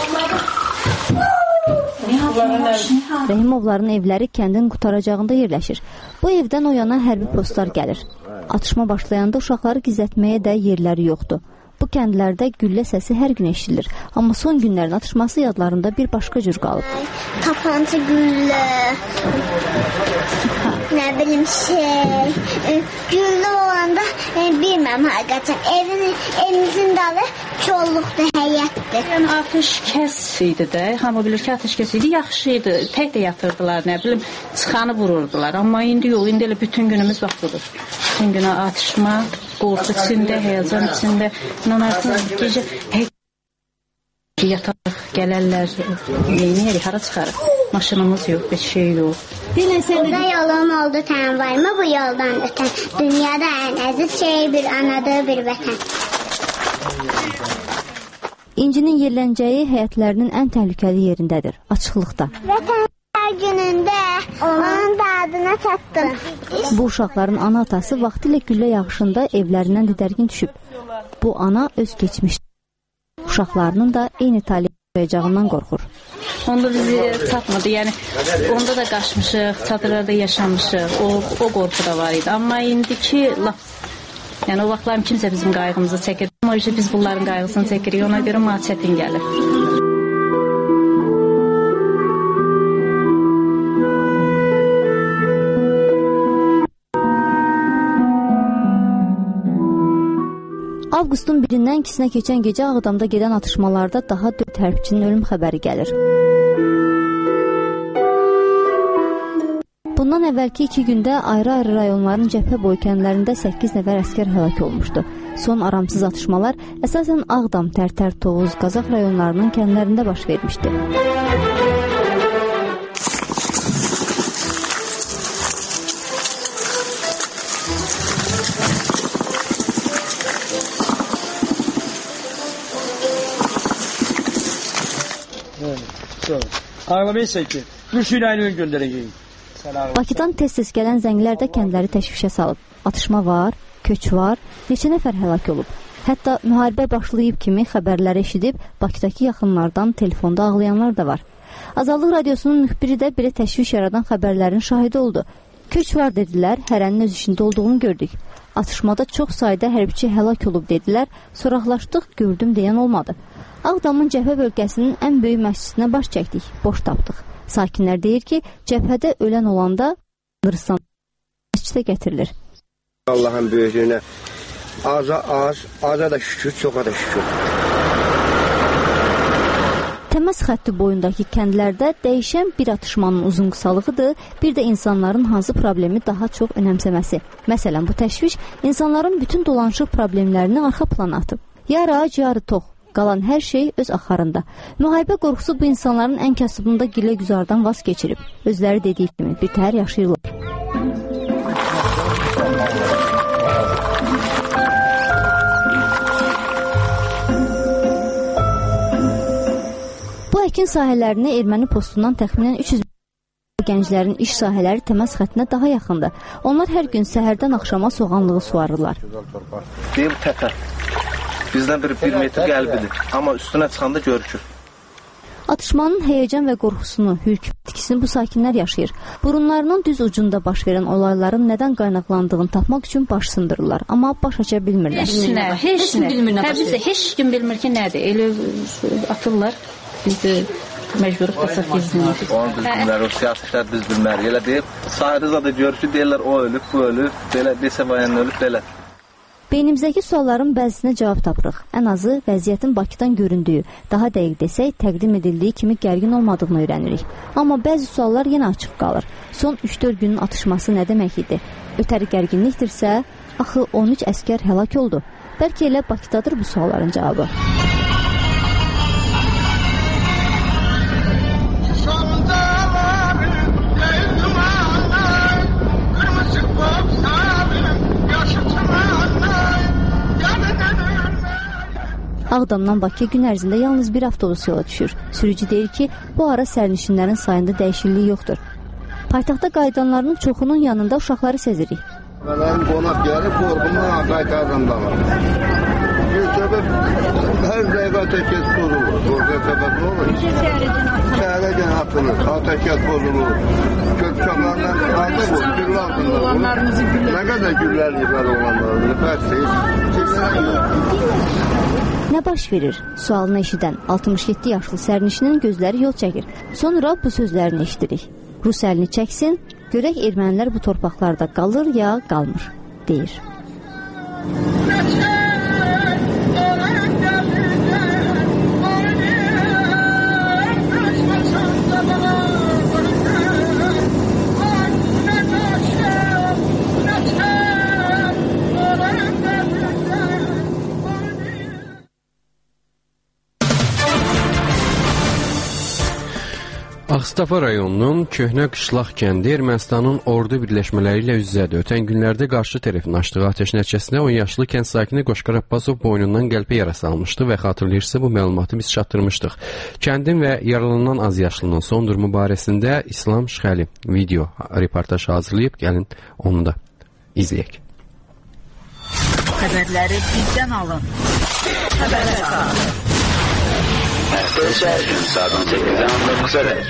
Rəhimovların evləri kəndin qutaracağında yerləşir. Bu evdən o yana hərbi postlar gəlir. Atışma başlayanda uşaqları gizlətməyə də yerləri yoxdur. Bu kəndlərdə güllə səsi hər gün eşidilir. Amma son günlərin atışması yadlarında bir başqa cür qalıb. Tapanca güllə, nə bilim güllə olanda bilməm həqiqətən. Evimizin dalı çolluqdur, həyətdir. Yəni atışkəs idi də, hamı bilir ki, atışkəs idi, yaxşı idi. Tək də yatırdılar, nə bilim, çıxanı vururdular. Amma indi yox, indi elə bütün günümüz vaxtıdır. Bütün günə atışma, qorxu içində, həyəcan içində. Artıq gecə yatarıq, gələrlər, neyniyərik, hara çıxarıq? Maşınımız yox, bir şey yox. Burada yolum oldu tənvayımı bu yoldan ötən. Dünyada ən əziz şey bir anadır, bir vətən. İncinin yerlənəcəyi həyətlərinin ən təhlükəli yerindədir, açıqlıqda. Vətən hər günündə onun dadına çatdım. Bu uşaqların ana atası vaxtilə güllə yağışında evlərindən didərgin düşüb. Bu ana öz keçmişdir. uşaqlarının da eyni talih yaşayacağından qorxur. Onda bizi çatmadı, yəni onda da qaçmışıq, çadırlarda yaşamışıq, o qorxu da var idi. Amma indiki yəni o vaxtlar kimsə bizim qayğımızı çəkir. Amma biz bunların qayğısını çəkirik, ona görə mənə çətin gəlir. Avqustun 1-dən 2-sinə keçən gecə Ağdamda gedən atışmalarda daha 4 hərbçinin ölüm xəbəri gəlir. Bundan əvvəlki 2 gündə ayrı-ayrı rayonların cəbhə boyu kəndlərində 8 nəfər əskər həlak olmuşdu. Son aramsız atışmalar əsasən Ağdam, Tərtər, Tovuz, Qazax rayonlarının kəndlərində baş vermişdi. Ağlamayırsa ki, Rüşüyle aynı gün göndereceğim. Bakıdan tez-tez gələn zənglər də kəndləri təşvişə salıb. Atışma var, köç var, neçə nəfər həlak olub. Hətta müharibə başlayıb kimi xəbərləri eşidib Bakıdakı yaxınlardan telefonda ağlayanlar da var. Azadlıq Radiosunun müxbiri də belə təşviş yaradan xəbərlərin şahidi oldu. Köç var dedilər, hərənin öz işində olduğunu gördük. Atışmada çox sayda hərbiçi həlak olub dedilər, soraqlaşdıq, gördüm deyən olmadı. Ağdamın cəbhə bölgəsinin ən böyük məscidinə baş çəkdik, boş tapdıq. Sakinlər deyir ki, cəbhədə ölən olanda Qırıstan məscidə gətirilir. Allahın böyüklüyünə aza da şükür, çoxa da şükür. Təməz xətti boyundakı kəndlərdə dəyişən bir atışmanın uzun qısalığıdır, bir də insanların hansı problemi daha çox önəmsəməsi. Məsələn, bu təşviş insanların bütün dolanışıq problemlərini arxa plana atıb. Yarı ac, yarı tox. Qalan hər şey öz axarında. Müharibə qorxusu bu insanların ən kasıbında gilə-güzardan vaz keçirib. Özləri dediyi kimi bir təhər yaşayırlar. Bu əkin sahələrini erməni postundan təxminən 300 gənclərin iş sahələri təməz xəttinə daha yaxındır. Onlar hər gün səhərdən axşama soğanlığı suvarırlar. Deyim tətə. Bizdən bir metr qəlbidir, amma üstünə çıxanda görükür. Atışmanın həyəcan və qorxusunu, hürkütkisini bu sakinlər yaşayır. Burunlarının düz ucunda baş verən olayların nədən qaynaqlandığını tapmaq üçün baş sındırırlar, amma baş aça bilmirlər. Heç nə bilmir. Heç kim bilmir ki, nədir. Elə atırlar, biz də məcburuq qasaq izləyir. Onu biz bilmərik, o siyasətlər biz bilmərik. Elə deyib, sahədə zaten görüşü deyirlər, o ölüb, bu ölüb, belə desə bayanın ölüb, belə. Beynimizdəki sualların bəzisinə cavab tapırıq. Ən azı vəziyyətin Bakıdan göründüyü, daha dəqiq desək, təqdim edildiyi kimi gərgin olmadığını öyrənirik. Amma bəzi suallar yenə açıq qalır. Son 3-4 günün atışması nə demək idi? Ötəri gərginlikdirsə, axı 13 əskər həlak oldu. Bəlkə elə Bakıdadır bu sualların cavabı. Ağdamdan Bakıya gün ərzində yalnız bir avtobus yola düşür. Sürücü deyir ki, bu ara sərnişinlərin sayında dəyişiklik yoxdur. Paytaxta qayıdanların çoxunun yanında uşaqları sezirik. Mənim qonaq gəlib, qorxumdan qaytardım da var. Bir səbəb, hər dəqiqə atəşkəs bozulur. Qorxuya səbəb nə olur? Şəhərə gen atılır, atəşkəs bozulur. Uşaqlarla artıq olur, güllə altında olur. Nə qədər güllər yıxar olanlar, Nə baş verir? Sualını eşidən 67 yaşlı sərnişinin gözləri yol çəkir. Sonra bu sözlərini eşidirik. Rus əlini çəksin, görək ermənilər bu torpaqlarda qalır ya qalmır, deyir. Ağstafa rayonunun Köhnə Qışlaq kəndi Ermənistanın ordu birləşmələri ilə üz-üzədir. Ötən günlərdə qarşı tərəfin açdığı atəş nəticəsində 10 yaşlı kənd sakini Qoşqar Abbasov boynundan qəlpə yarası almışdı və xatırlayırsa bu məlumatı biz çatdırmışdıq. Kəndin və yaralanan az yaşlının son durumu barəsində İslam Şıxəli video reportaj hazırlayıb, gəlin onu da izləyək. Xəbərləri bizdən alın. Xəbər əsas. Her gün saat 18'den 19'a dek.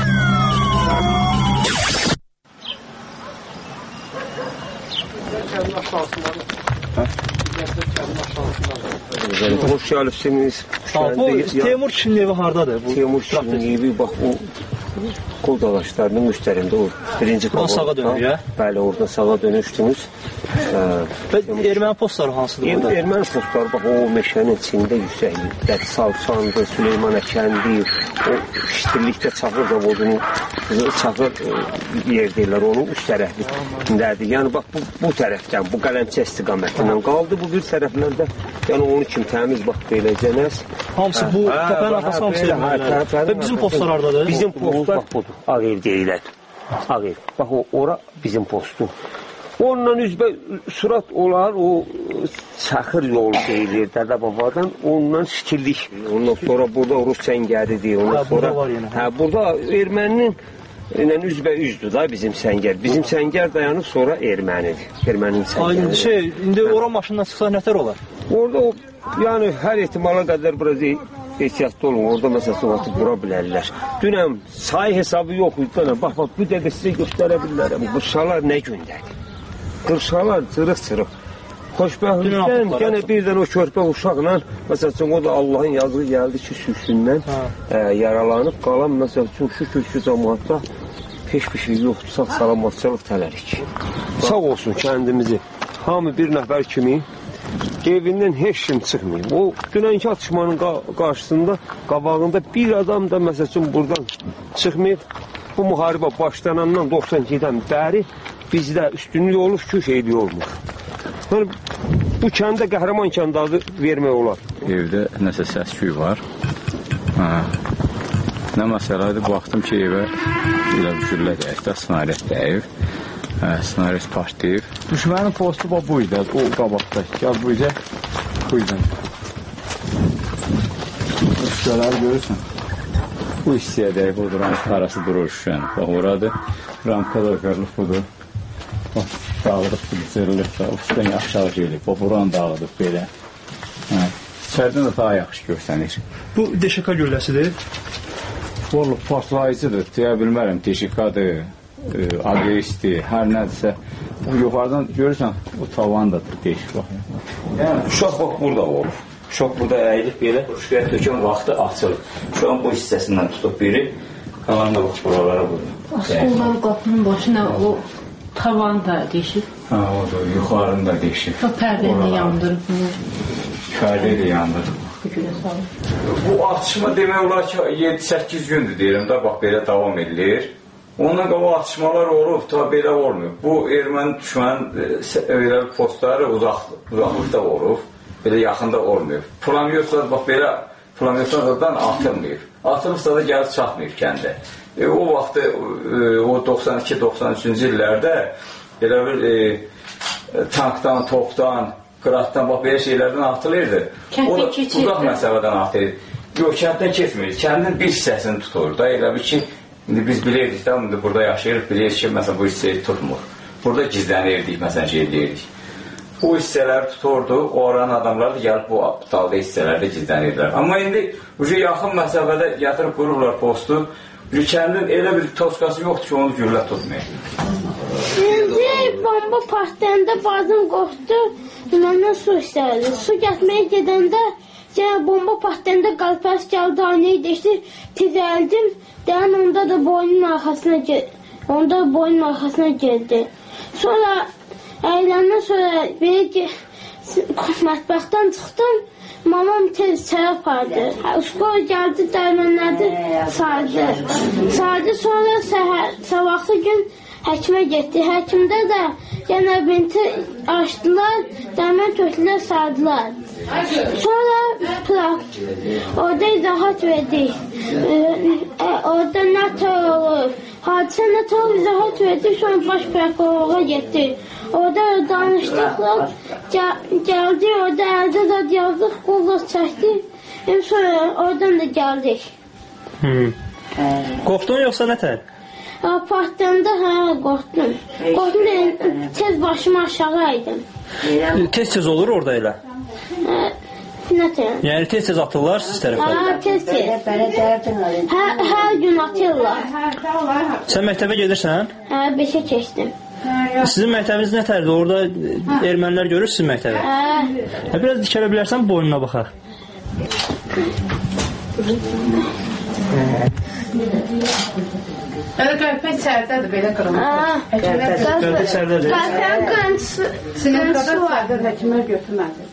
Hoş geldiniz. Teymur Kişinin evi hardadır? Teymur Kişinin evi bak o kol dalaşlarının üstlerinde o birinci kabağı. Sağa dönür ya? Bəli, oradan sağa dönüşdünüz. Erməni postları hansıdır burada? Erməni postları bak o meşənin içində yüksəklikdə Salsandı, Süleyman Əkendi, o iştirlikdə Çağır zavodunun Çağır yer deyirlər, onun üst tərəfindədir. Yəni bax bu tərəfdən, bu Qələmçə istiqamətindən qaldı. Bu bir tərəflərdə, yəni onun kimi təmiz bax beləcənəz. Hamısı bu təpənin arxası hamısı ermənilər. Və bizim postlar hardadır? Bizim postlar budur, Ağ ev deyirlər. Ağ ev. Bax ora bizim postu. Onunla üzbə surat olar, o Çaxır yolu deyilir Dədə Babadan, onunla şikirlik. Ondan sonra burada Rus səngəridir. Ondan sonra burada erməninin üzbə-üzdür da bizim səngər. Bizim səngər dayanıb sonra ermənidir. Erməninin səngəri. İndi ora maşından çıxsa nətər olar? Orada o, yəni hər ehtimala qədər biraz ehtiyatlı olun. Orada məsələn atıb vura bilərlər. Dünəm sayı hesabı yox idi. Bax, bu dəqiqə sizə göstərə bilərəm. Qırşalar nə gündədir? Qırşalar cırıq-cırıq. Xoşbəxtlikdən yenə birdən o körpə uşaqla, məsələn, o da Allahın yazığı gəldi ki, süksündən yaralanıb qalan, məsələn, şu kökü cəmaatda heç bir şey yoxdur, sağ-salamatçılıq tələrik. Sağ olsun kəndimizi. Hamı bir nəfər kimi evindən heç kim çıxmayıb. O dünənki atışmanın qarşısında, qabağında bir adam da, məsələn, buradan çıxmayıb. Bu müharibə başlanandan 92-dən bəri bizdə üstünlük olur ki, şeylik olmur. Yəni, bu kəndə qəhrəman kəndə adı vermək olar. Evdə nəsə səs-küy var. Nə məsələdir, baxdım ki, evə elə güllə dəyəkdə, snarət dəyib. Snarət partlayıb. Düşmənin postu bu idi, o qabaqda. Gəl bu izə, bu izən. Şüşələri görürsən. Bu hissəyə dəyib, o ramka arası durur şüşənin. Bax, oradır. Ramkada qırılıb budur. Bax, dağılıb, zırılıb da, üstdən aşağı gelib. Bax, buranı dağılıb belə. İçərdən də daha yaxşı görsənir. Bu deşika gülləsidir? Vallahi partlayıcıdır, deyə bilmərəm. Deşikadır, agresdir, hər nədirsə. Bu yuxarıdan görürsən, o tavan da deşik baxır. Yəni, uşaq bax, burada olub. Uşaq burada əyilib belə, uşaqaya tökən vaxtı açılıb. Uşağın bu hissəsindən tutub biri, qalan da bax, buralara burada. Onların qapının başına o tavan da deşik. Ha, o da yuxarını da deşik. O pərdəni yandırıb. Pərdə də yandırıb. Bu atışma demək olar ki, 7-8 gündür deyirəm da, bax, belə davam edilir. Ondan qabaq atışmalar olub, ta belə olmuyor. Bu erməni düşmənin postları uzaqlıqda olub, belə yaxında olmuyor. Pulamyotlar, bax, belə pulamyotlardan atılmıyor. Atılıbsa da gəlib çatmıyor kəndə. O vaxtı, o 92-93-cü illərdə belə bir tankdan, topdan, qıratdan, bax, belə şeylərdən atılırdı. O da uzaq məsələdən atılırdı. Yox, kənddən keçmir. Kəndin bir hissəsini tutur da, elə bir ki, indi biz bilirdik də, indi burada yaşayırıq, bilirik ki, məsələn, bu hissəyi tutmur. Burada gizlənirdik, məsələn, şey deyirdik. O hissələri tuturdu, o aranın adamları da gəlib bu dalda hissələrdə gizlənirlər. Amma indi yaxın məsafədə yatırıb qururlar postu, kəndin elə bir toskası yoxdur ki, onu güllə tutmayır. İndi bomba partlayanda bazım qorxdu, məndən su istədi. Su gətirməyə gedəndə, bomba partlayanda qalpəs gəldi, aynayı deşdi, tizəldim. Deyən onda da boynun arxasına geldi. Sonra əyləndən sonra belə mətbəxdən çıxdım, mamam tez çaya apardı. Uşqoy gəldi, dərmənlədi, sardı. Sonra sabahlı gün həkimə getdi. Həkimdə də yenə binti açdılar, dərmən tökdülər, sardılar. Sonra orada izahat verdik. Orada nə tər olur? Hadisə nə tər izahat verdik, sonra baş prokurora getdik. Orada danışdıqlar, gəldik, orada əldə də yazdıq, qulluq çəkdik. Sonra oradan da gəldik. Qorxdun yoxsa nə tər? Partlayanda qorxdum. Qorxdum, tez başımı aşağı aydım. Tez-tez olur orada elə? Nətən? Yəni tez-tez atırlar siz tərəfdən? Hə, tez-tez. Hər gün atırlar. Sən məktəbə gedirsən? Hə, 5-ə keçdim. Sizin məktəbiniz nətərdir? Orada ermənilər görür sizin məktəbi? Hə. Biraz dikələ bilərsən boynuna baxaq. Qəlpək sərdədir, belə qırılır. Qəlpək sərdədir. Qəlpək qırıntısı. Sinir qədər sərdədir, həkimlər götürmədi.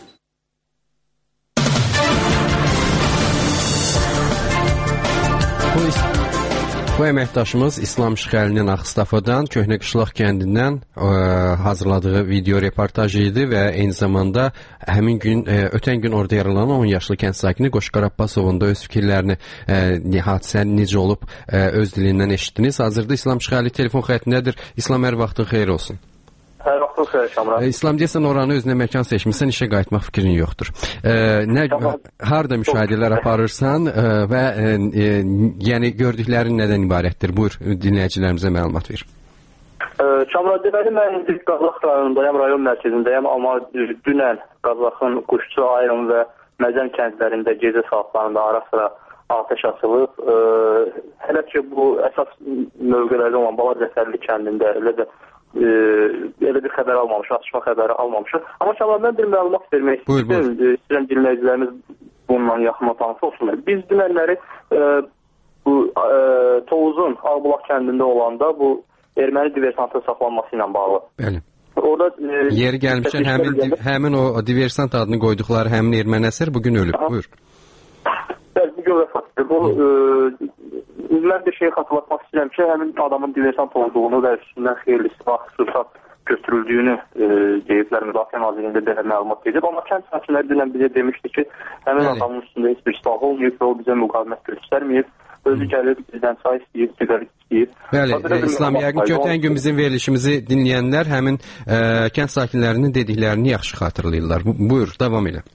Bu əməkdaşımız İslam Şıxəlinin Ağstafadan, Köhnə Qışlaq kəndindən hazırladığı video reportaj idi və eyni zamanda həmin gün, ötən gün orada yaralanan 10 yaşlı kənd sakini Qoşqar Abbasovun da öz fikirlərini, hadisənin necə olub öz dilindən eşitdiniz. Hazırda İslam Şıxəli telefon xəttindədir. İslam, hər vaxtın xeyir olsun. Hər vaxtın xeyir, Şamran. İslam, deyəsən oranı özünə məkan seçmişsən, işə qayıtmaq fikrin yoxdur. Harada müşahidələr aparırsan və yəni gördüklərin nədən ibarətdir? Buyur, dinləyicilərimizə məlumat ver. Şamran, deməli, mən indi Qazax rayonundayım, rayon mərkəzindəyim, amma dünən Qazaxın Quşçu, Ayrım və Məzəm kəndlərində gecə saatlarında ara-sıra atəş açılıb. Hələ ki, bu əsas mövqelərdə olan Bala Zəfərli kəndində elə bir xəbər almamışıq, atışma xəbəri almamışıq. Amma Şamrandan bir məlumat vermək istəyirəm, dinləyicilərimiz bununla yaxından tanış olsunlar. Biz dünənləri bu Tovuzun Ağbulaq kəndində olanda bu erməni diversantın saxlanması ilə bağlı. Bəli. Orada yeri gəlmişən həmin o diversant adını qoyduqları həmin erməni əsər bugün ölüb. Buyur. Bəli, bugün vəfat edir. Bu mən bir şeyi xatırlatmaq istəyirəm ki, həmin adamın diversant olduğunu və üstündən xeyirli silah götürüldüyünü deyiblər, Müdafiə Nazirliyində belə məlumat edib. Amma kənd sakinləri dünən bizə demişdi ki, həmin adamın üstündə heç bir silah olmayıb və o bizə müqavimət göstərməyib. Özü gəlib bizdən çay istəyib, siqaret istəyib. Bəli, İslam, yəqin ki, ötən gün bizim verilişimizi dinləyənlər həmin kənd sakinlərinin dediklərini yaxşı xatırlayırlar. Buyur, davam elə.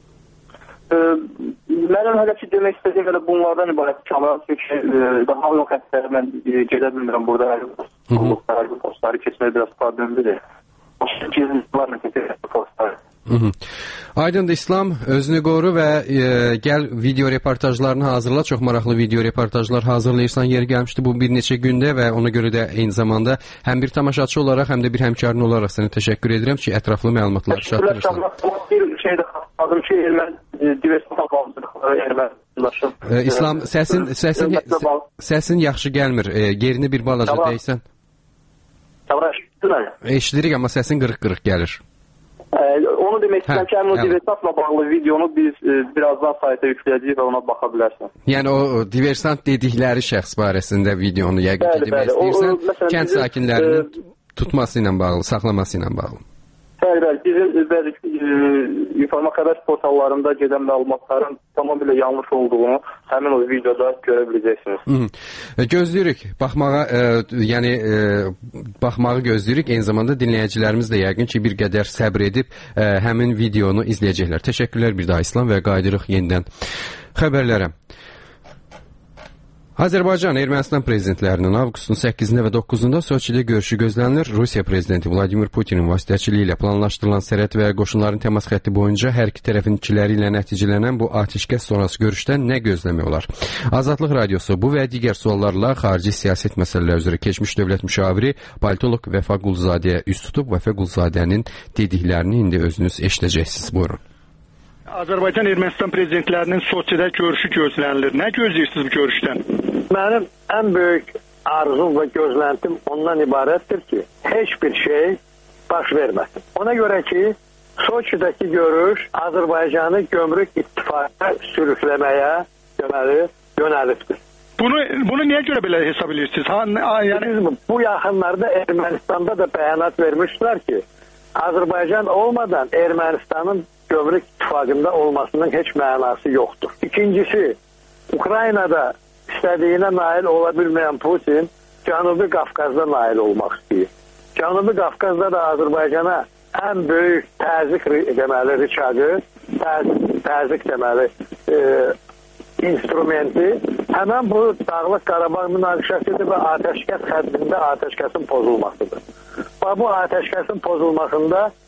Mənim hələ ki demək istədiyim elə bunlardan ibarət Kamran, çünki daha yox həftələri mən gedə bilmirəm burada hərbi postları keçməyə biraz problemlidir. Aydındır İslam, özünü qoru və gəl video reportajlarını hazırla. Çox maraqlı video reportajlar hazırlayırsan, yeri gəlmişdi bu bir neçə gündə və ona görə də eyni zamanda həm bir tamaşaçı olaraq, həm də bir həmkarın olaraq sənə təşəkkür edirəm ki, ətraflı məlumatlar çatdırırsan. Bir şey də xatırladım ki, diversant bağımsızlıqları ermənilaşım. İslam, səsin yaxşı gəlmir. Yerini bir balaca deysən. Eşidirik, amma səsin qırıq-qırıq gəlir. Onu demək istəyirəm ki, həmin o diversantla bağlı videonu biz birazdan sayta yükləyəcəyik və ona baxa bilərsən. Yəni o diversant dedikləri şəxs barəsində videonu yəqin ki, demək istəyirsən, kənd sakinlərinin tutması ilə bağlı, saxlaması ilə bağlı. Bəli, bizim informasiya xəbər portallarında gedən məlumatların tamamilə yanlış olduğunu həmin o videoda görə biləcəksiniz. Gözləyirik, baxmağı gözləyirik. Eyni zamanda dinləyicilərimiz də yəqin ki, bir qədər səbr edib həmin videonu izləyəcəklər. Təşəkkürlər bir daha İslam və qayıdırıq yenidən xəbərlərə. Azərbaycan Ermənistan prezidentlərinin avqustun 8-də və 9-da Soçidə görüşü gözlənilir. Rusiya prezidenti Vladimir Putinin vasitəçiliyi ilə planlaşdırılan sərhəd və qoşunların təmas xətti boyunca hər iki tərəfinkiləri ilə nəticələnən bu atəşkəs sonrası görüşdən nə gözləmək olar? Azadlıq Radiosu bu və digər suallarla xarici siyasət məsələləri üzrə keçmiş dövlət müşaviri politolog Vəfa Qulzadəyə üst tutub. Vəfa Qulzadənin dediklərini indi özünüz eşidəcəksiniz. Buyurun. Azərbaycan Ermənistan prezidentlərinin Soçidə görüşü gözlənilir. Nə gözləyirsiniz bu görüşdən? Mənim ən böyük arzum və gözləntim ondan ibarətdir ki, heç bir şey baş verməsin. Ona görə ki, Soçidəki görüş Azərbaycanı gömrük ittifaqına sürükləməyə yönəlibdir. Bunu niyə görə belə hesab edirsiniz? Bu yaxınlarda Ermənistanda da bəyanat vermişlər ki, Azərbaycan olmadan Ermənistanın gömrük ittifaqında olmasının heç mənası yoxdur. İkincisi, Ukraynada istədiyinə nail ola bilməyən Putin Cənubi Qafqazda nail olmaq istəyir. Cənubi Qafqazda da Azərbaycana ən böyük təzyiq deməli rıçağı, təzyiq deməli instrumenti həmən bu Dağlıq Qarabağ münaqişəsidir və atəşkəs xəttində atəşkəsin pozulmasıdır. Və bu atəşkəsin pozulmasında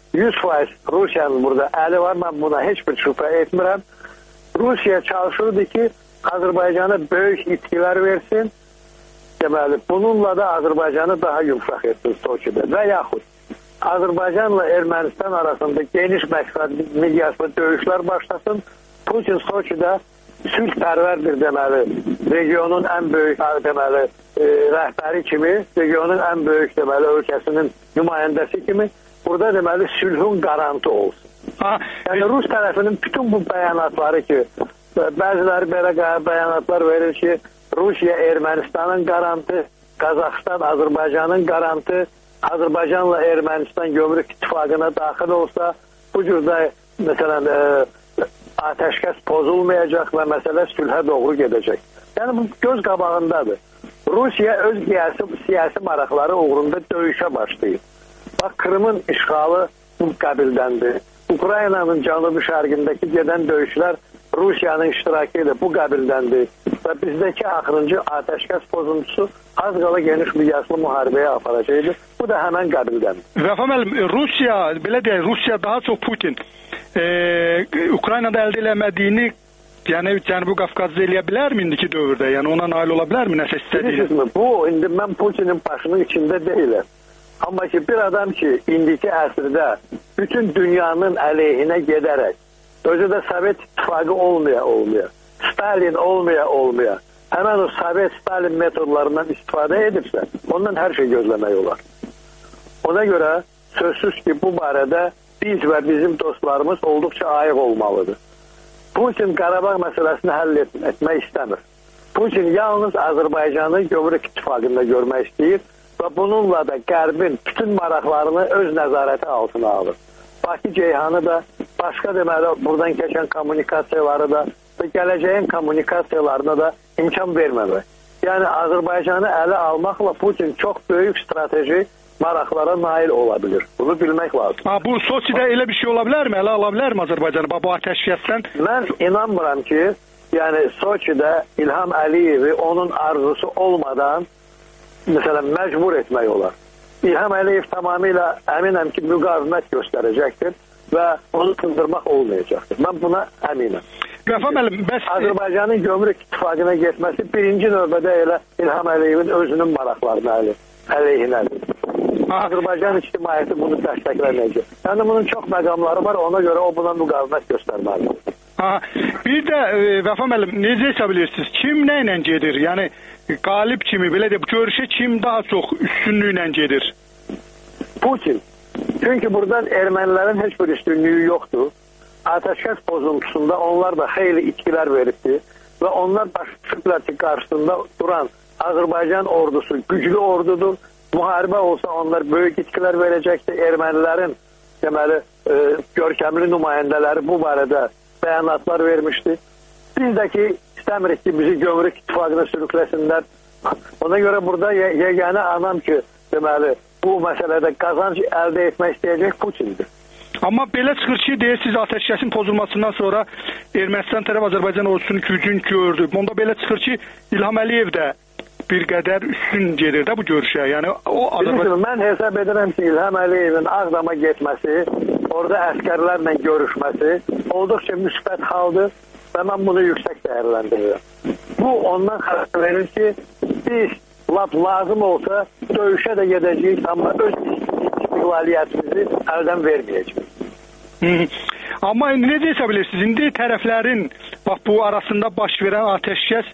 100% Rusiyanın burada əli var. Mən buna heç bir şübhə etmirəm. Rusiya çalışırdı ki, Azərbaycana böyük itkilər versin. Deməli, bununla da Azərbaycanı daha yumşaq etsin Soçidə. Və yaxud Azərbaycanla Ermənistan arasında geniş məqsəd miqyaslı döyüşlər başlasın. Putin Soçidə sülhpərvərdir deməli, regionun ən böyük deməli, rəhbəri kimi, regionun ən böyük deməli, ölkəsinin nümayəndəsi kimi burada deməli sülhün qarantı olsun. Yəni Rus tərəfinin bütün bu bəyanatları ki, bəziləri belə bəyanatlar verir ki, Rusiya Ermənistanın qarantı, Qazaxıstan Azərbaycanın qarantı, Azərbaycanla Ermənistan gömrük ittifaqına daxil olsa, bu cürdə məsələn ateşkəs pozulmayacaq və məsələ sülhə doğru gedəcək. Yəni bu göz qabağındadır. Rusiya öz siyasi maraqları uğrunda döyüşə başlayıb. Bax, Krımın işğalı bu qəbildəndir. Ukraynanın cənubi şərqindəki gedən döyüşlər Rusiyanın iştirakı ilə bu qəbildəndir. Və bizdəki axırıncı ateşkəs pozuntusu az qala geniş miqyaslı müharibəyə aparacaqdır. Bu da həmən qəbildəndir. Vəfa müəllim, Rusiya, belə deyək, Rusiya daha çox Putin Ukraynada əldə eləmədiyini, yəni Cənubi Qafqazda eləyə bilərmi indiki dövrdə? Yəni ona nail ola bilərmi nəsə istədiyini? Bu, indi mən Putinin başının içində deyiləm. Amma ki, bir adam ki, indiki əsrdə bütün dünyanın əleyhinə gedərək, özü də Sovet İttifaqı olmaya, Stalin olmaya, həmən o Sovet Stalin metodlarından istifadə edirsə, ondan hər şey gözləmək olar. Ona görə sözsüz ki, bu barədə biz və bizim dostlarımız olduqca ayıq olmalıdır. Putin Qarabağ məsələsini həll etmək istəmir. Putin yalnız Azərbaycanı gömrük ittifaqında görmək istəyir və bununla da Qərbin bütün maraqlarını öz nəzarəti altına alır. Bakı Ceyhanı da, başqa deməli buradan keçən kommunikasiyaları da və gələcəyin kommunikasiyalarına da imkan verməmək. Yəni Azərbaycanı ələ almaqla Putin çox böyük strateji maraqlara nail ola bilir. Bunu bilmək lazım. Bu Soçidə elə bir şey ola bilərmi? Ələ ala bilərmi Azərbaycanı bu ateşkəsdən? Mən inanmıram ki, yəni Soçidə İlham Əliyevi onun arzusu olmadan məsələn məcbur etmək olar. İlham Əliyev tamamilə əminəm ki, müqavimət göstərəcəkdir və onu kındırmaq olmayacaqdır. Mən buna əminəm. Vəfa müəllim, bəs Azərbaycanın gömrük ittifaqına getməsi birinci növbədə elə İlham Əliyevin özünün maraqlarına əleyhinədir. Azərbaycan ictimaiyyəti bunu dəstəkləməyəcək. Yəni bunun çox məqamları var, ona görə o buna müqavimət göstərməlidir. Bir də Vəfa müəllim, necə hesab edirsiniz? Kim nə ilə gedir? Yəni qalib kimi, belə deyək, görüşə kim daha çox üstünlüklə gedir? Putin. Çünki buradan ermənilərin heç bir üstünlüyü yoxdur. Ateşkəs pozuntusunda onlar da xeyli itkilər veribdir və onlar başlayıblar ki, qarşısında duran Azərbaycan ordusu güclü ordudur. Müharibə olsa onlar böyük itkilər verəcəkdir. Ermənilərin deməli görkəmli nümayəndələri bu barədə bəyanatlar vermişdi. Biz də ki, istəmirik ki, bizi gömrük ittifaqına sürükləsinlər. Ona görə burada yeganə anam ki, deməli, bu məsələdə qazanc əldə etmək istəyəcək Putindir. Amma belə çıxır ki, deyirsiniz, ateşkəsin pozulmasından sonra Ermənistan tərəf Azərbaycan ordusunun gücünü gördü. Onda belə çıxır ki, İlham Əliyev də bir qədər üstün gedir də bu görüşə. Yəni o Azərbaycan... Mən hesab edirəm ki, İlham Əliyevin Ağdama getməsi, orada əskərlərlə görüşməsi olduqca müsbət haldır və mən bunu yüksək dəyərləndirirəm. Bu ondan xəbər verir ki, biz lazım olsa döyüşə də gedəcəyik, amma öz istiqlaliyyətimizi əldən verməyəcəyik. Amma necə hesab edirsiniz? İndi tərəflərin bu arasında baş verən ateşkəs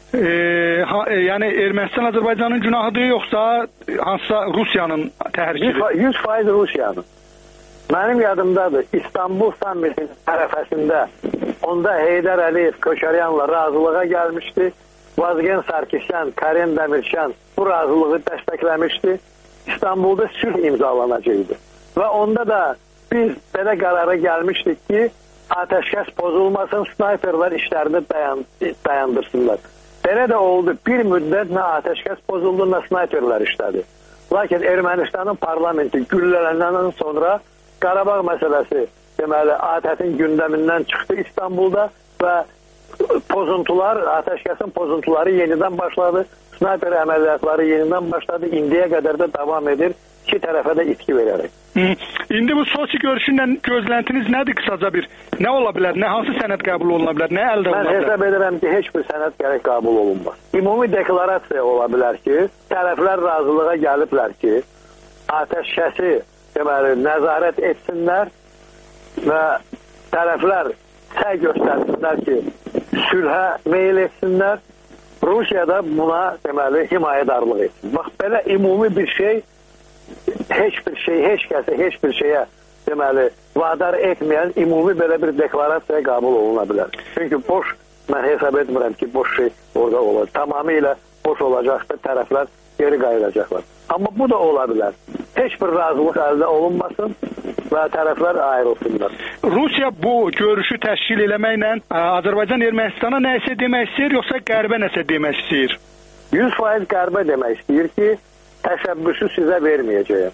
yəni Ermənistan Azərbaycanın günahıdır, yoxsa hansısa Rusiyanın təhrikidir? 100% Rusiyanın. Mənim yadımdadır, İstanbul sammitinin ərəfəsində onda Heydər Əliyev Köçəryanla razılığa gəlmişdi. Vazgen Sarkisyan, Karen Demircan bu razılığı dəstəkləmişdi. İstanbulda sülh imzalanacaqdı. Və onda da biz belə qərara gəlmişdik ki, ateşkəs pozulmasın, snayperlər işlərini dayandırsınlar. Belə də oldu. Bir müddət nə ateşkəs pozuldu, nə snayperlər işlədi. Lakin Ermənistanın parlamenti güllələndən sonra Qarabağ məsələsi deməli ATƏT-in gündəmindən çıxdı İstanbulda və pozuntular, ateşkəsin pozuntuları yenidən başladı. Snayper əməliyyatları yenidən başladı. İndiyə qədər də davam edir. iki tərəfə də itki verərək. İndi bu Soçi görüşündən gözləntiniz nədir qısaca bir? Nə ola bilər? Nə hansı sənəd qəbul oluna bilər? Nə əldə ola bilər? Mən hesab edirəm ki, heç bir sənəd gərək qəbul olunmaz. Ümumi deklarasiya ola bilər ki, tərəflər razılığa gəliblər ki, atəşkəsi deməli nəzarət etsinlər və tərəflər səy göstərsinlər ki, sülhə meyl etsinlər. Rusiya da buna deməli himayədarlıq etsin. Bax belə ümumi bir şey heç kəsə, heç bir şeyə deməli vadar etməyən ümumi belə bir deklarasiya qəbul oluna bilər. Çünki boş, mən hesab etmirəm ki, boş şey orada olacaq. Tamamilə boş olacaqsa tərəflər geri qayıdacaqlar. Amma bu da ola bilər. Heç bir razılıq əldə olunmasın və tərəflər ayrılsınlar. Rusiya bu görüşü təşkil eləməklə Azərbaycan Ermənistana nəsə demək istəyir, yoxsa Qərbə nəsə demək istəyir? 100% Qərbə demək istəyir ki, təşəbbüsü sizə verməyəcəyəm.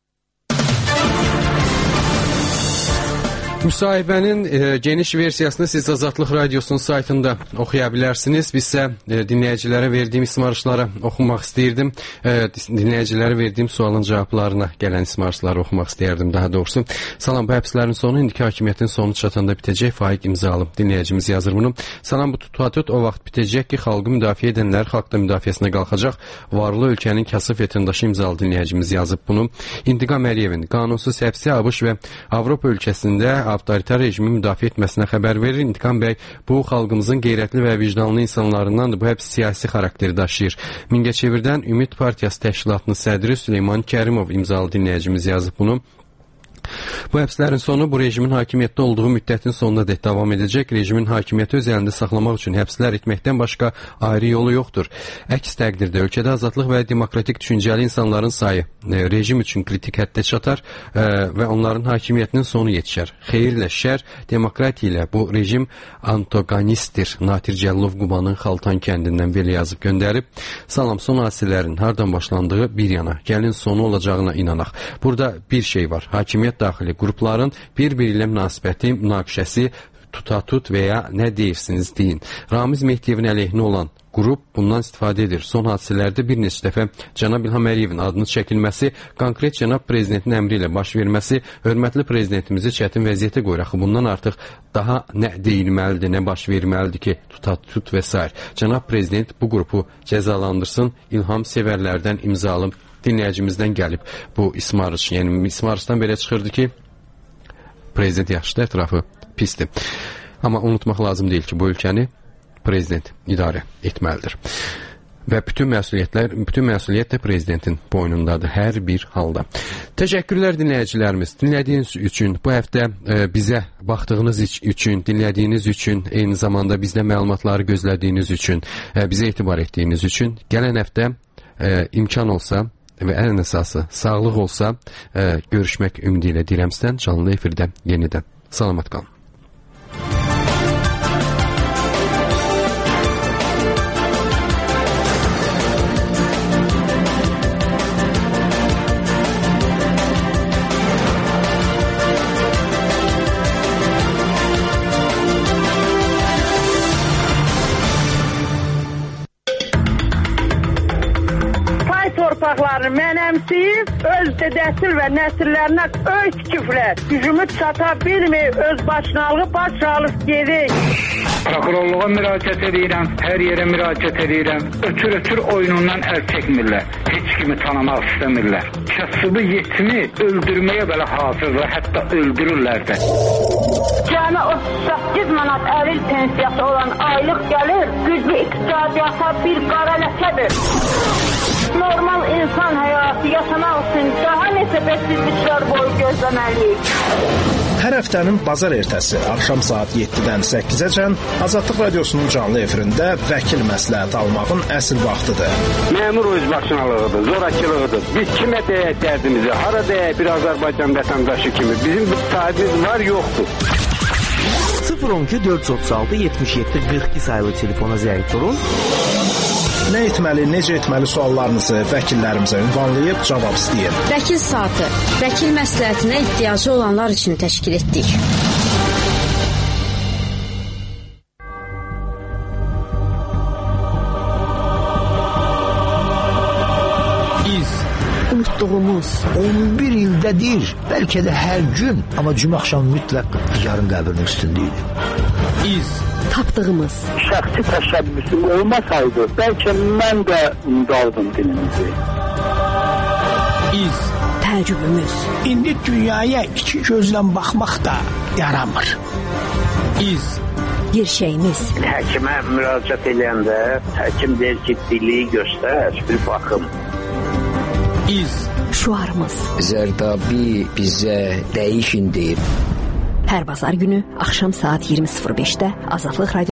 Müsahibənin geniş versiyasını siz Azadlıq Radiosunun saytında oxuya bilərsiniz. Biz isə dinləyicilərə verdiyim ismarışları oxumaq istəyirdim. Dinləyicilərə verdiyim sualın cavablarına gələn ismarışları oxumaq istəyirdim daha doğrusu. Salam, bu həbslərin sonu indiki hakimiyyətin sonu çatanda bitəcək. Faiq imzalı dinləyicimiz yazır bunu. Salam, bu tutatut o vaxt bitəcək ki, xalqı müdafiə edənlər xalq da müdafiəsinə qalxacaq. Varlı ölkənin kasıb vətəndaşı imzalı dinləyicimiz yazıb bunu. İntiqam Əliyevin qanunsuz həbsi ABŞ və Avropa ölkəsində avtoritar rejimi müdafiə etməsinə xəbər verir. İntiqam bəy bu xalqımızın qeyrətli və vicdanlı insanlarındandır. Bu həbs siyasi xarakteri daşıyır. Mingəçevirdən Ümid Partiyası təşkilatının sədri Süleyman Kərimov imzalı dinləyicimiz yazıb bunu. Bu həbslərin sonu bu rejimin hakimiyyətdə olduğu müddətin sonuna dək davam edəcək. Rejimin hakimiyyəti öz əlində saxlamaq üçün həbslər etməkdən başqa ayrı yolu yoxdur. Əks təqdirdə ölkədə azadlıq və demokratik düşüncəli insanların sayı rejim üçün kritik həddə çatar və onların hakimiyyətinin sonu yetişər. Xeyirlə şər, demokratiya ilə bu rejim antagonistdir. Natir Cəllov Qubanın Xaltan kəndindən belə yazıb göndərib. Salam, son hadisələrin hardan başlandığı bir yana, gəlin sonu olacağına inanaq. Burada bir şey var. Hakimiyyət daxili qrupların bir-biri ilə münasibəti, münaqişəsi, tutatut və ya nə deyirsiniz deyin. Ramiz Mehdiyevin əleyhinə olan qrup bundan istifadə edir. Son hadisələrdə bir neçə dəfə cənab İlham Əliyevin adını çəkilməsi, konkret cənab prezidentin əmri ilə baş verməsi hörmətli prezidentimizi çətin vəziyyətə qoyur. Axı bundan artıq daha nə deyilməlidir, nə baş verməlidir ki, tutatut və s. Cənab prezident bu qrupu cəzalandırsın. İlham sevərlərdən imzalı dinləyicimizdən gəlib bu ismarış. Yəni ismarışdan belə çıxırdı ki, prezident yaxşıdır, ətrafı pisdir. Amma unutmaq lazım deyil ki, bu ölkəni prezident idarə etməlidir. Və bütün məsuliyyət də prezidentin boynundadır hər bir halda. Təşəkkürlər dinləyicilərimiz. Dinlədiyiniz üçün, bu həftə bizə baxdığınız üçün, dinlədiyiniz üçün, eyni zamanda bizdə məlumatları gözlədiyiniz üçün, bizə etibar etdiyiniz üçün. Gələn həftə imkan olsa və ən əsası sağlıq olsa görüşmək ümidi ilə deyirəm sizdən canlı efirdə yenidən. Salamat qalın. Torpaqlarını mənəmsiyib, öz dədəsil və nəsillərinə öy tikiblər. Gücümü çata bilməyib, öz başınalığı baş alıb gedik. Prokurorluğa müraciət edirəm, hər yerə müraciət edirəm. Ötür oyunundan əl çəkmirlər. Heç kimi tanımaq istəmirlər. Kasıbı yetimi öldürməyə belə hazırlar, hətta öldürürlər də. Cəmi 38 manat əlil pensiyası olan aylıq gəlir, güclü iqtisadiyyata bir qara ləkədir. Normal insan həyatı yaşamaq üçün daha neçə bəksizliklər boyu gözləməliyik. Hər həftənin bazar ertəsi axşam saat 7-dən 8-əcən Azadlıq Radiosunun canlı efirində vəkil məsləhət almağın əsl vaxtıdır. Məmur özbaşınalığıdır, zorakılığıdır. Biz kimə deyək dərdimizi, hara deyək bir Azərbaycan vətəndaşı kimi. Bizim bir sahibimiz var, yoxdur. 012 436 77 42 sayılı telefona zəng vurun. Nə etməli, necə etməli suallarınızı vəkillərimizə ünvanlayıb cavab istəyir. Vəkil saatı, vəkil məsləhətinə ehtiyacı olanlar üçün təşkil etdik. İz tapdığımız. 11 ildədir, bəlkə də hər gün, amma cümə axşamı mütləq Nigarın qəbrinin üstündə idi. İz. Tapdığımız. Şəxsi təşəbbüsüm olmasaydı, bəlkə mən də unudardım dinimizi. İz. Təcrübümüz. İndi dünyaya iki gözlə baxmaq da yaramır. İz. Gerçəyimiz. Həkimə müraciət edəndə həkim deyir ki, dili göstər, bir baxım. İz. Şuarımız. Zərdabi bizə dəyişin deyib. Hər bazar günü axşam saat 20:05-də Azadlıq